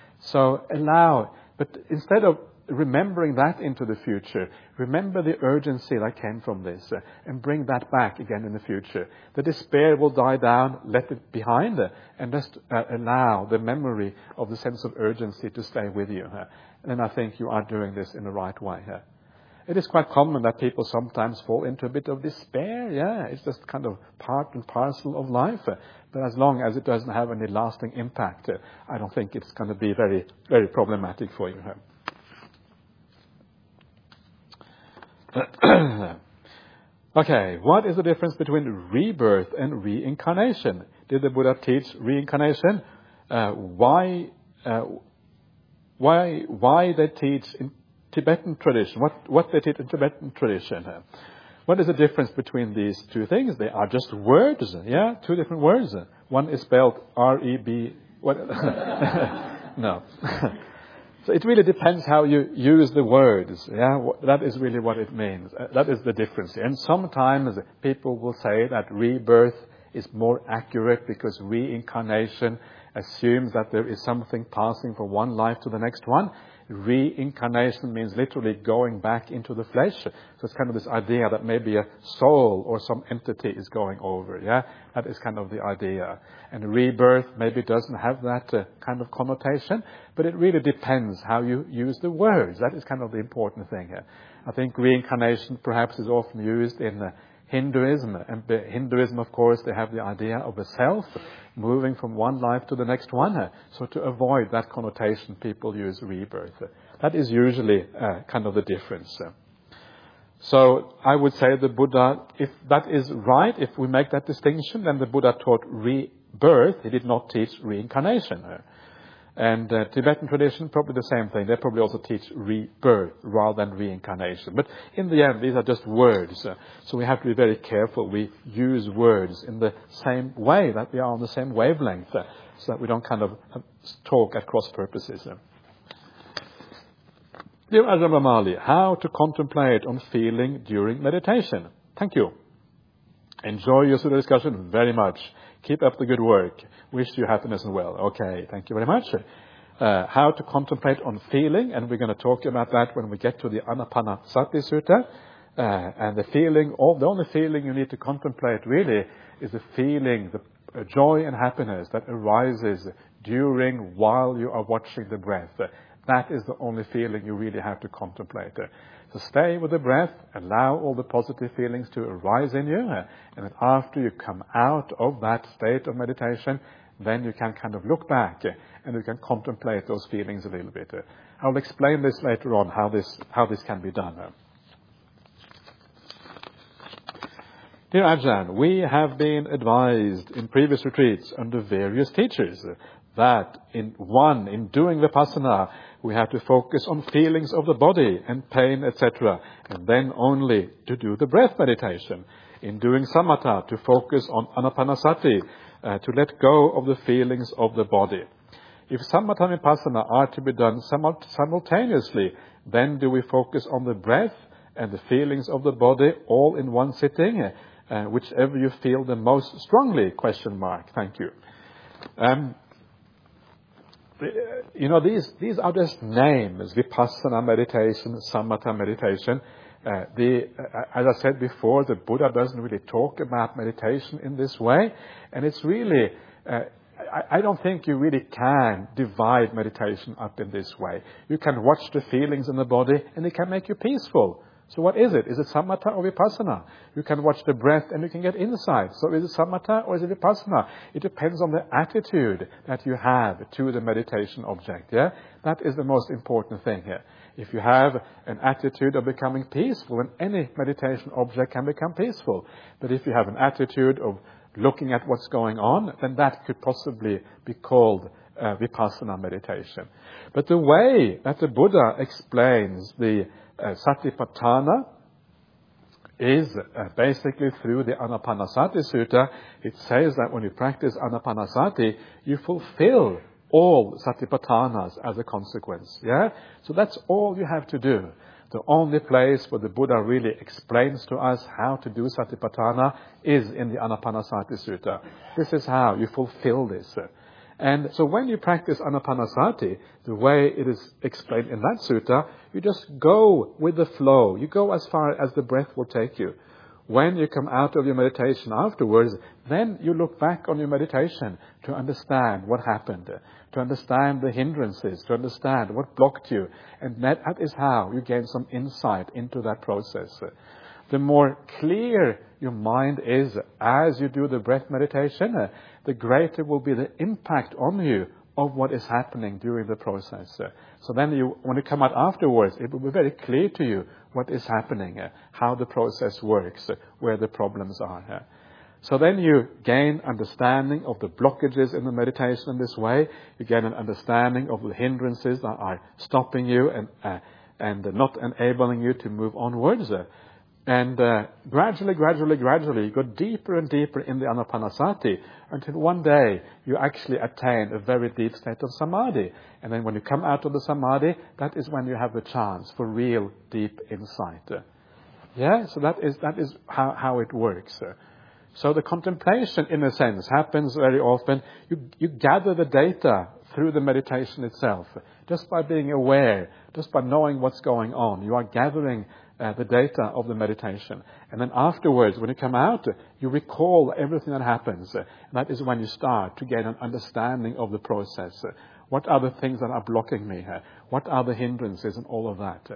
So allow, but instead of remembering that into the future, remember the urgency that came from this and bring that back again in the future. The despair will die down, let it behind, and just uh, allow the memory of the sense of urgency to stay with you. And I think you are doing this in the right way. It is quite common that people sometimes fall into a bit of despair. Yeah, it's just kind of part and parcel of life. But as long as it doesn't have any lasting impact, I don't think it's going to be very, very problematic for you. Okay, what is the difference between rebirth and reincarnation? Did the Buddha teach reincarnation? Uh, why, uh, why, why they teach in Tibetan tradition? What, what they teach in Tibetan tradition? Uh, what is the difference between these two things? They are just words, yeah, two different words. One is spelled R E B. What? No. So it really depends how you use the words. Yeah, that is really what it means. Uh, that is the difference. And sometimes people will say that rebirth is more accurate because reincarnation assumes that there is something passing from one life to the next one. Reincarnation means literally going back into the flesh. So it's kind of this idea that maybe a soul or some entity is going over. Yeah, that is kind of the idea. And rebirth maybe doesn't have that uh, kind of connotation, but it really depends how you use the words. That is kind of the important thing here. I think reincarnation perhaps is often used in uh, Hinduism. And Hinduism, of course, they have the idea of a self moving from one life to the next one. So to avoid that connotation, people use rebirth. That is usually uh, kind of the difference. So I would say the Buddha, if that is right, if we make that distinction, then the Buddha taught rebirth. He did not teach reincarnation. And uh, Tibetan tradition, probably the same thing. They probably also teach rebirth rather than reincarnation. But in the end, these are just words. Uh, so we have to be very careful. We use words in the same way, that we are on the same wavelength, uh, so that we don't kind of uh, talk at cross purposes. Uh. Dear Ajahn Brahmali, how to contemplate on feeling during meditation? Thank you. Enjoy your Sutta discussion very much. Keep up the good work. Wish you happiness and well. Okay, thank you very much. Uh, how to contemplate on feeling, and we're going to talk about that when we get to the Anapanasati Sutta. Uh, and the feeling, all, the only feeling you need to contemplate really is the feeling, the uh, joy and happiness that arises during, while you are watching the breath. That is the only feeling you really have to contemplate. So stay with the breath, allow all the positive feelings to arise in you, and then after you come out of that state of meditation, then you can kind of look back and you can contemplate those feelings a little bit. I'll explain this later on, how this, how this can be done. Dear Ajahn, we have been advised in previous retreats under various teachers that in one, in doing Vipassana, we have to focus on feelings of the body and pain, et cetera, and then only to do the breath meditation. In doing Samatha, to focus on Anapanasati, uh, to let go of the feelings of the body. If Samatha and Vipassana are to be done simultaneously, then do we focus on the breath and the feelings of the body all in one sitting, uh, whichever you feel the most strongly, question mark. Thank you. Um, You know, these, these are just names, Vipassana meditation, Samatha meditation. Uh, the, uh, as I said before, the Buddha doesn't really talk about meditation in this way. And it's really, uh, I, I don't think you really can divide meditation up in this way. You can watch the feelings in the body and it can make you peaceful. So what is it? Is it Samatha or Vipassana? You can watch the breath and you can get insight. So is it Samatha or is it Vipassana? It depends on the attitude that you have to the meditation object. Yeah, that is the most important thing here. If you have an attitude of becoming peaceful, then any meditation object can become peaceful. But if you have an attitude of looking at what's going on, then that could possibly be called uh, Vipassana meditation. But the way that the Buddha explains the Uh, Satipatthana is uh, basically through the Anapanasati Sutta. It says that when you practice Anapanasati, you fulfill all Satipatthanas as a consequence. Yeah? So that's all you have to do. The only place where the Buddha really explains to us how to do Satipatthana is in the Anapanasati Sutta. This is how you fulfill this. And so when you practice Anapanasati, the way it is explained in that sutta, you just go with the flow. You go as far as the breath will take you. When you come out of your meditation afterwards, then you look back on your meditation to understand what happened, to understand the hindrances, to understand what blocked you. And that is how you gain some insight into that process. The more clear your mind is as you do the breath meditation, the greater will be the impact on you of what is happening during the process. So then you, when you come out afterwards, it will be very clear to you what is happening, how the process works, where the problems are. So then you gain understanding of the blockages in the meditation in this way. You gain an understanding of the hindrances that are stopping you and, uh, and not enabling you to move onwards. And uh, gradually, gradually, gradually, you go deeper and deeper in the Anapanasati until one day you actually attain a very deep state of Samadhi. And then when you come out of the Samadhi, that is when you have the chance for real deep insight. Yeah, so that is that is how, how it works. So the contemplation, in a sense, happens very often. You, you gather the data through the meditation itself. Just by being aware, just by knowing what's going on, you are gathering uh, the data of the meditation. And then afterwards, when you come out, you recall everything that happens. And that is when you start to gain an understanding of the process. What are the things that are blocking me here? What are the hindrances and all of that?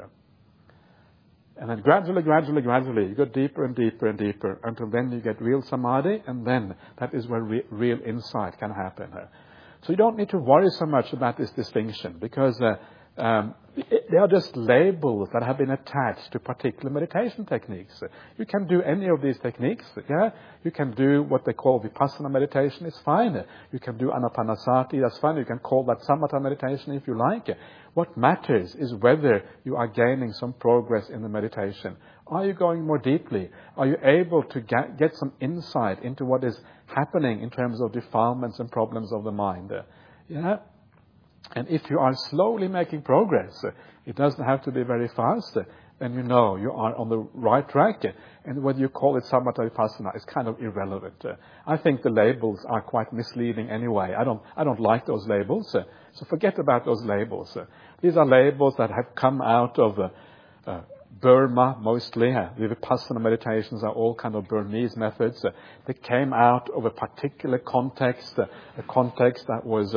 And then gradually, gradually, gradually, you go deeper and deeper and deeper until then you get real samadhi, and then that is where re- real insight can happen. So you don't need to worry so much about this distinction, because uh, um, it, they are just labels that have been attached to particular meditation techniques. You can do any of these techniques. Yeah, you can do what they call Vipassana meditation. It's fine. You can do Anapanasati. That's fine. You can call that Samatha meditation if you like. What matters is whether you are gaining some progress in the meditation. Are you going more deeply? Are you able to get, get some insight into what is happening in terms of defilements and problems of the mind? Yeah. And if you are slowly making progress, it doesn't have to be very fast, then you know you are on the right track. And whether you call it Samatha Vipassana is kind of irrelevant. I think the labels are quite misleading anyway. I don't, I don't like those labels. So forget about those labels. These are labels that have come out of uh, uh, Burma mostly. The Vipassana meditations are all kind of Burmese methods. They came out of a particular context, a context that was uh,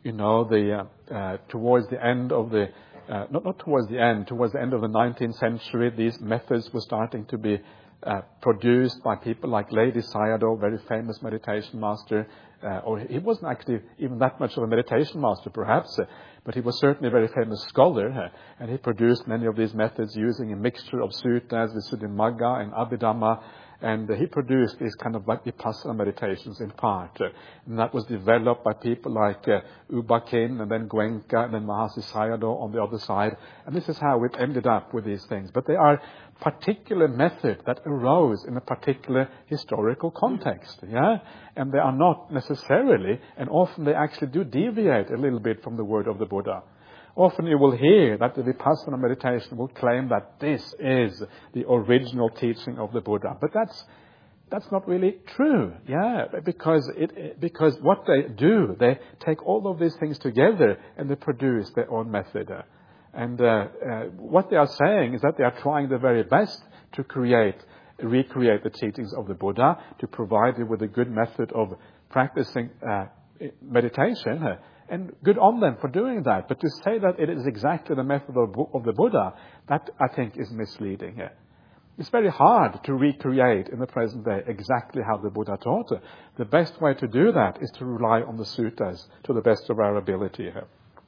you know, the uh, uh, towards the end of the, uh, not, not towards the end, towards the end of the nineteenth century, these methods were starting to be uh, produced by people like Ledi Sayadaw, very famous meditation master, uh, or he wasn't actually even that much of a meditation master perhaps, uh, but he was certainly a very famous scholar, uh, and he produced many of these methods using a mixture of suttas, Visuddhimagga and Abhidhamma, and uh, he produced these kind of like Vipassana meditations in part. Uh, and that was developed by people like uh, U Ba Khin and then Goenka and then Mahasi Sayadaw on the other side. And this is how we've ended up with these things. But they are particular methods that arose in a particular historical context. Yeah? And they are not necessarily, and often they actually do deviate a little bit from the word of the Buddha. Often you will hear that the Vipassana meditation will claim that this is the original teaching of the Buddha. But that's that's not really true, yeah, because it because what they do, they take all of these things together and they produce their own method. And uh, uh, what they are saying is that they are trying their very best to create, recreate the teachings of the Buddha, to provide you with a good method of practicing uh, meditation. And good on them for doing that. But to say that it is exactly the method of, of the Buddha, that I think is misleading here. It's very hard to recreate in the present day exactly how the Buddha taught. The best way to do that is to rely on the suttas to the best of our ability here.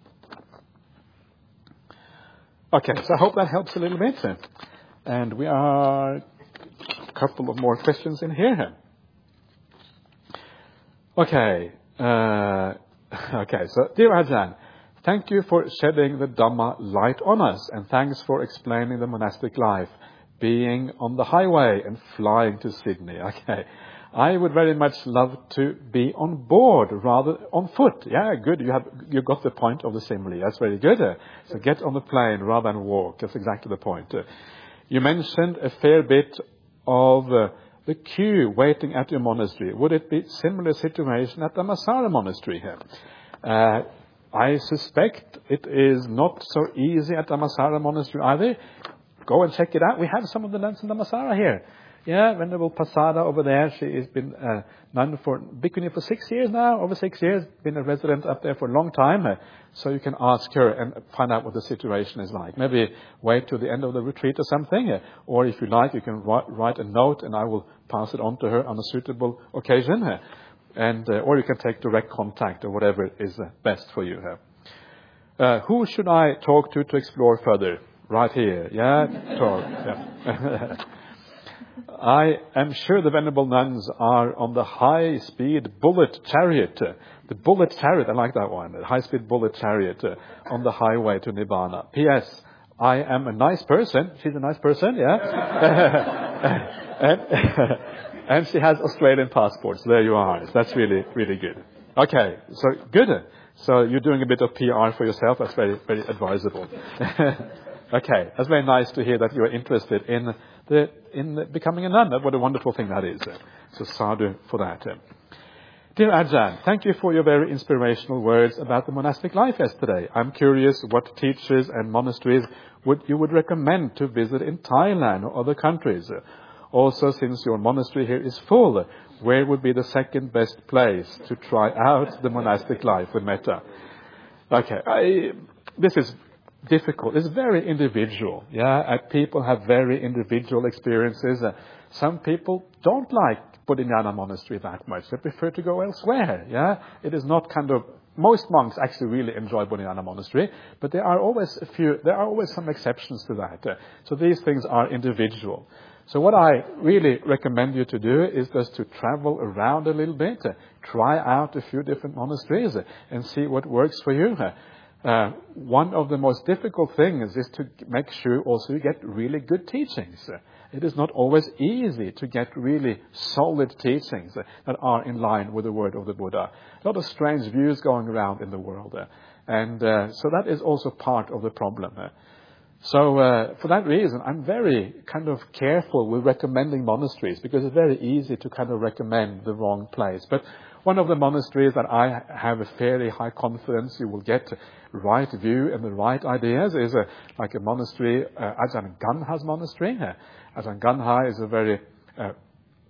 Okay, so I hope that helps a little bit. And we are a couple of more questions in here. Okay. Uh, Okay, so dear Ajahn, thank you for shedding the Dhamma light on us, and thanks for explaining the monastic life, being on the highway and flying to Sydney. Okay, I would very much love to be on board rather on foot. Yeah, good. You have you got the point of the simile. That's very good. So get on the plane rather than walk. That's exactly the point. You mentioned a fair bit of Uh, the queue waiting at your monastery. Would it be similar situation at the Dhammasara monastery here? Uh, I suspect it is not so easy at the Dhammasara monastery either. Go and check it out. We have some of the nuns in Dhammasara here. Yeah, Venerable Pasada over there. She has been a nun for Bhikkhuni for six years now, over six years. Been a resident up there for a long time. Uh, so you can ask her and find out what the situation is like. Maybe wait till the end of the retreat or something. Uh, or if you like, you can write, write a note and I will pass it on to her on a suitable occasion. Uh, and uh, or you can take direct contact or whatever is uh, best for you. Uh, uh, who should I talk to to explore further? Right here. Yeah? Talk. Yeah. I am sure the Venerable Nuns are on the high-speed bullet chariot. Uh, the bullet chariot, I like that one. The high-speed bullet chariot uh, on the highway to Nibbana. P S. I am a nice person. She's a nice person, yeah? and, and she has Australian passports. There you are. That's really, really good. Okay, so good. So you're doing a bit of P R for yourself. That's very, very advisable. Okay, that's very nice to hear that you are interested in the in becoming a nun. What a wonderful thing that is. So sadhu for that. Dear Ajahn, thank you for your very inspirational words about the monastic life yesterday. I'm curious what teachers and monasteries would you would recommend to visit in Thailand or other countries. Also, since your monastery here is full, where would be the second best place to try out the monastic life with metta? Okay, I, this is difficult. It's very individual. Yeah, and people have very individual experiences. Uh, some people don't like Bodhinyana Monastery that much. They prefer to go elsewhere. Yeah, it is not kind of. Most monks actually really enjoy Bodhinyana Monastery, but there are always a few. There are always some exceptions to that. Uh, so these things are individual. So what I really recommend you to do is just to travel around a little bit, uh, try out a few different monasteries, uh, and see what works for you. Uh, Uh, one of the most difficult things is to make sure also you get really good teachings. Uh, it is not always easy to get really solid teachings uh, that are in line with the word of the Buddha. A lot of strange views going around in the world. Uh, and uh, so that is also part of the problem. Uh, so uh, for that reason, I'm very kind of careful with recommending monasteries because it's very easy to kind of recommend the wrong place. But one of the monasteries that I have a fairly high confidence you will get right view and the right ideas is a, like a monastery, uh, Ajahn Ganha's monastery. Uh, Ajahn Ganha is a very uh,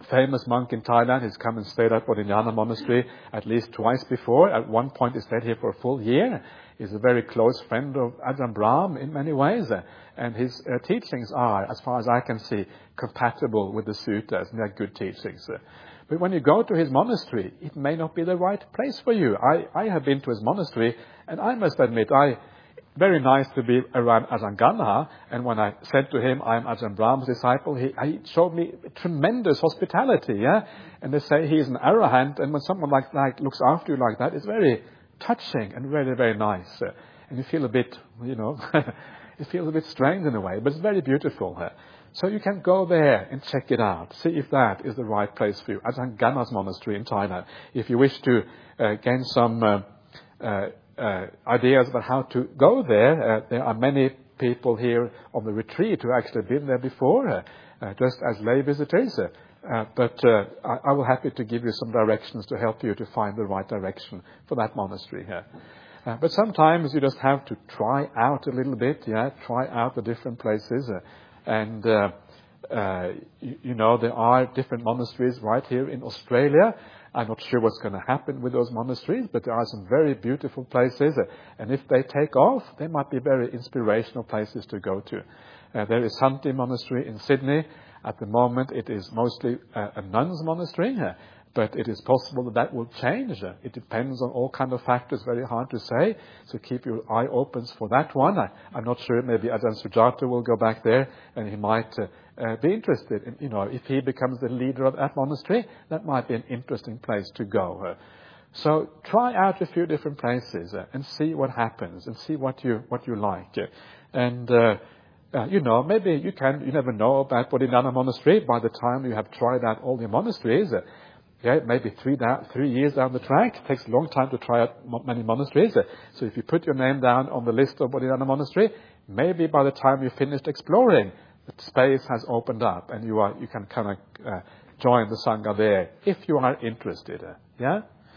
famous monk in Thailand. He's come and stayed at Bodhinyana Monastery at least twice before. At one point he stayed here for a full year. He's a very close friend of Ajahn Brahm in many ways. Uh, and his uh, teachings are, as far as I can see, compatible with the suttas, and they're good teachings. Uh, but when you go to his monastery, it may not be the right place for you. I, I have been to his monastery, and I must admit, I... Very nice to be around Ajahn Ganha, and when I said to him, I'm Ajahn Brahm's disciple, he, he showed me tremendous hospitality, yeah? And they say he's an arahant, and when someone like that looks after you like that, it's very touching and very, very nice. Uh, and you feel a bit, you know, it feels a bit strange in a way, but it's very beautiful. Uh. So you can go there and check it out, see if that is the right place for you. Ajahn Ganha's monastery in Thailand. If you wish to uh, gain some... Uh, uh, Uh, ideas about how to go there. Uh, there are many people here on the retreat who actually been there before, uh, uh, just as lay visitors. Uh, uh, but uh, I, I will happy to give you some directions to help you to find the right direction for that monastery here. Uh, but sometimes you just have to try out a little bit, yeah, try out the different places. Uh, and, uh, uh, you, you know, there are different monasteries right here in Australia. I'm not sure what's going to happen with those monasteries, but there are some very beautiful places. And if they take off, they might be very inspirational places to go to. Uh, there is Santi Monastery in Sydney. At the moment, it is mostly uh, a nun's monastery, uh, but it is possible that that will change. Uh, it depends on all kinds of factors, very hard to say. So keep your eye open for that one. I, I'm not sure, maybe Ajahn Sujata will go back there, and he might... Uh, Uh, be interested in, you know, if he becomes the leader of that monastery, that might be an interesting place to go. Uh, so try out a few different places uh, and see what happens and see what you what you like. Uh, and uh, uh, you know, maybe you can you never know about Bodhinyana Monastery by the time you have tried out all the monasteries. Uh, yeah, maybe three down, three years down the track. It takes a long time to try out mo- many monasteries. Uh, so if you put your name down on the list of Bodhinyana Monastery, maybe by the time you've finished exploring, the space has opened up, and you are you can kind of uh, join the Sangha there if you are interested. Uh, yeah.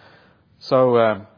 So um,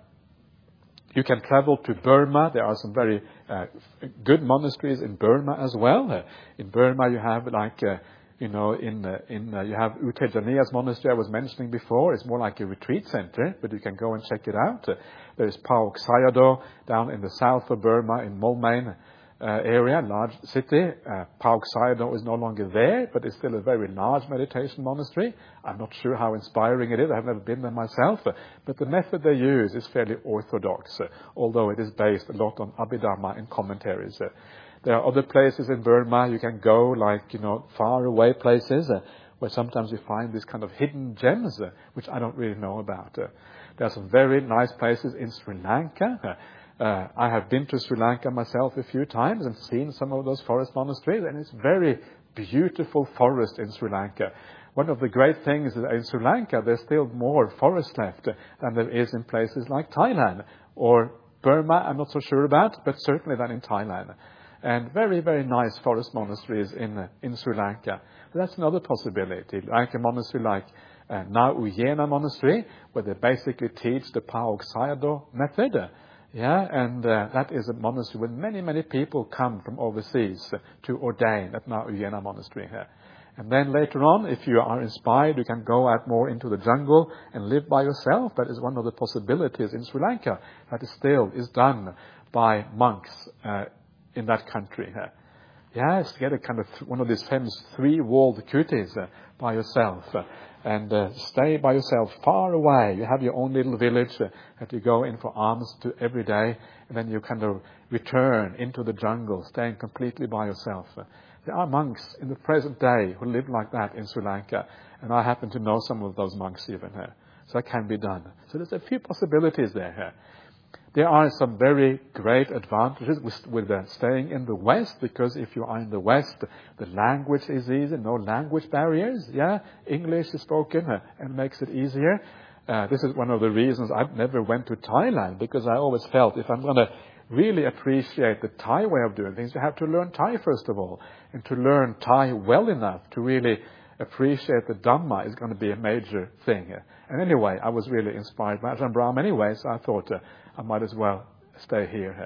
you can travel to Burma. There are some very uh, good monasteries in Burma as well. Uh, in Burma, you have like uh, you know in uh, in uh, you have U Tejaniya's monastery I was mentioning before. It's more like a retreat center, but you can go and check it out. Uh, there is Pauk Sayadaw down in the south of Burma in Moulmein. Uh, area, large city. Uh, Pauk Sayadaw is no longer there, but it's still a very large meditation monastery. I'm not sure how inspiring it is. I've never been there myself. Uh, but the method they use is fairly orthodox, uh, although it is based a lot on Abhidharma and commentaries. Uh, there are other places in Burma you can go, like, you know, far away places, uh, where sometimes you find these kind of hidden gems, uh, which I don't really know about. Uh, there are some very nice places in Sri Lanka. Uh, Uh, I have been to Sri Lanka myself a few times and seen some of those forest monasteries, and it's very beautiful forest in Sri Lanka. One of the great things is that in Sri Lanka there's still more forest left than there is in places like Thailand or Burma, I'm not so sure about, but certainly than in Thailand. And very, very nice forest monasteries in uh, in Sri Lanka. But that's another possibility, like a monastery like uh, Na Uyena Monastery, where they basically teach the Pauk Sayadaw method. Yeah, and uh, that is a monastery where many, many people come from overseas uh, to ordain at Na Uyena Monastery here. And then later on, if you are inspired, you can go out more into the jungle and live by yourself. That is one of the possibilities in Sri Lanka that is still is done by monks uh, in that country here. Yes, get a kind of th- one of these famous three-walled kutis uh, by yourself. Uh, and uh, stay by yourself far away. You have your own little village uh, that you go in for alms to every day, and then you kind of return into the jungle, staying completely by yourself. Uh, there are monks in the present day who live like that in Sri Lanka, and I happen to know some of those monks even here. So that can be done. So there's a few possibilities there here. There are some very great advantages with, with uh, staying in the West, because if you are in the West, the language is easy, no language barriers, yeah? English is spoken uh, and makes it easier. Uh, this is one of the reasons I never went to Thailand, because I always felt if I'm going to really appreciate the Thai way of doing things, you have to learn Thai first of all, and to learn Thai well enough to really appreciate the Dhamma is going to be a major thing. And anyway, I was really inspired by Ajahn Brahm anyway, so I thought uh, I might as well stay here.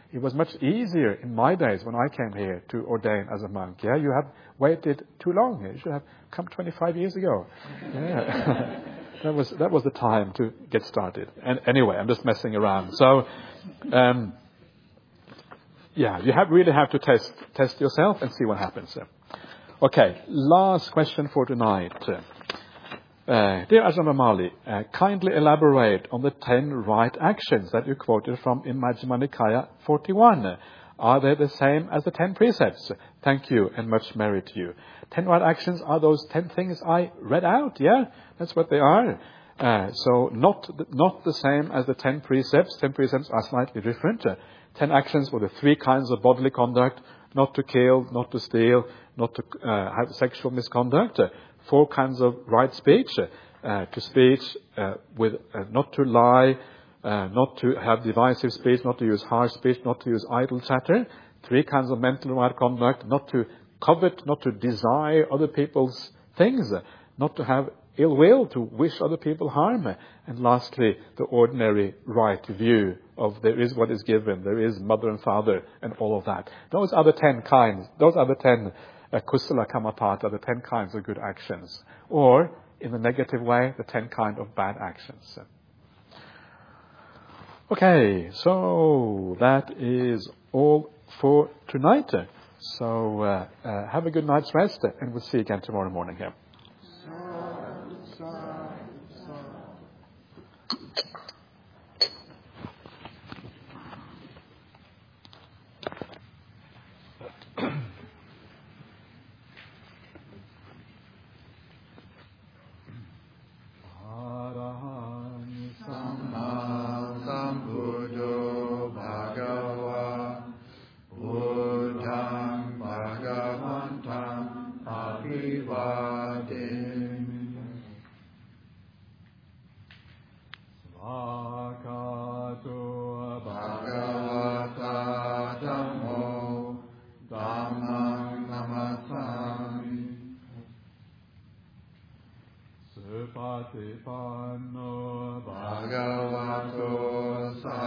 It was much easier in my days when I came here to ordain as a monk. Yeah, you have waited too long. You should have come twenty-five years ago. Yeah. that was that was the time to get started. And anyway, I'm just messing around. So, um, yeah, you have really have to test test yourself and see what happens. Okay, last question for tonight. Uh, dear Ajahn Brahmali, uh, kindly elaborate on the ten right actions that you quoted from in Majjhima Nikaya forty-one. Are they the same as the ten precepts? Thank you and much merit to you. Ten right actions are those ten things I read out, yeah? That's what they are. Uh, so not the, not the same as the ten precepts. Ten precepts are slightly different. Uh, ten actions were the three kinds of bodily conduct: not to kill, not to steal, not to uh, have sexual misconduct. Uh, four kinds of right speech: uh, to speech uh, with uh, not to lie, uh, not to have divisive speech, not to use harsh speech, not to use idle chatter. Three kinds of mental right conduct: not to covet, not to desire other people's things, not to have ill will, to wish other people harm. And lastly, the ordinary right view of there is what is given, there is mother and father, and all of that. Those are the ten kinds, those are the ten uh, kusala kamapata, the ten kinds of good actions. Or, in the negative way, the ten kind of bad actions. Okay, so that is all for tonight. So uh, uh, have a good night's rest, and we'll see you again tomorrow morning here. Bhagavato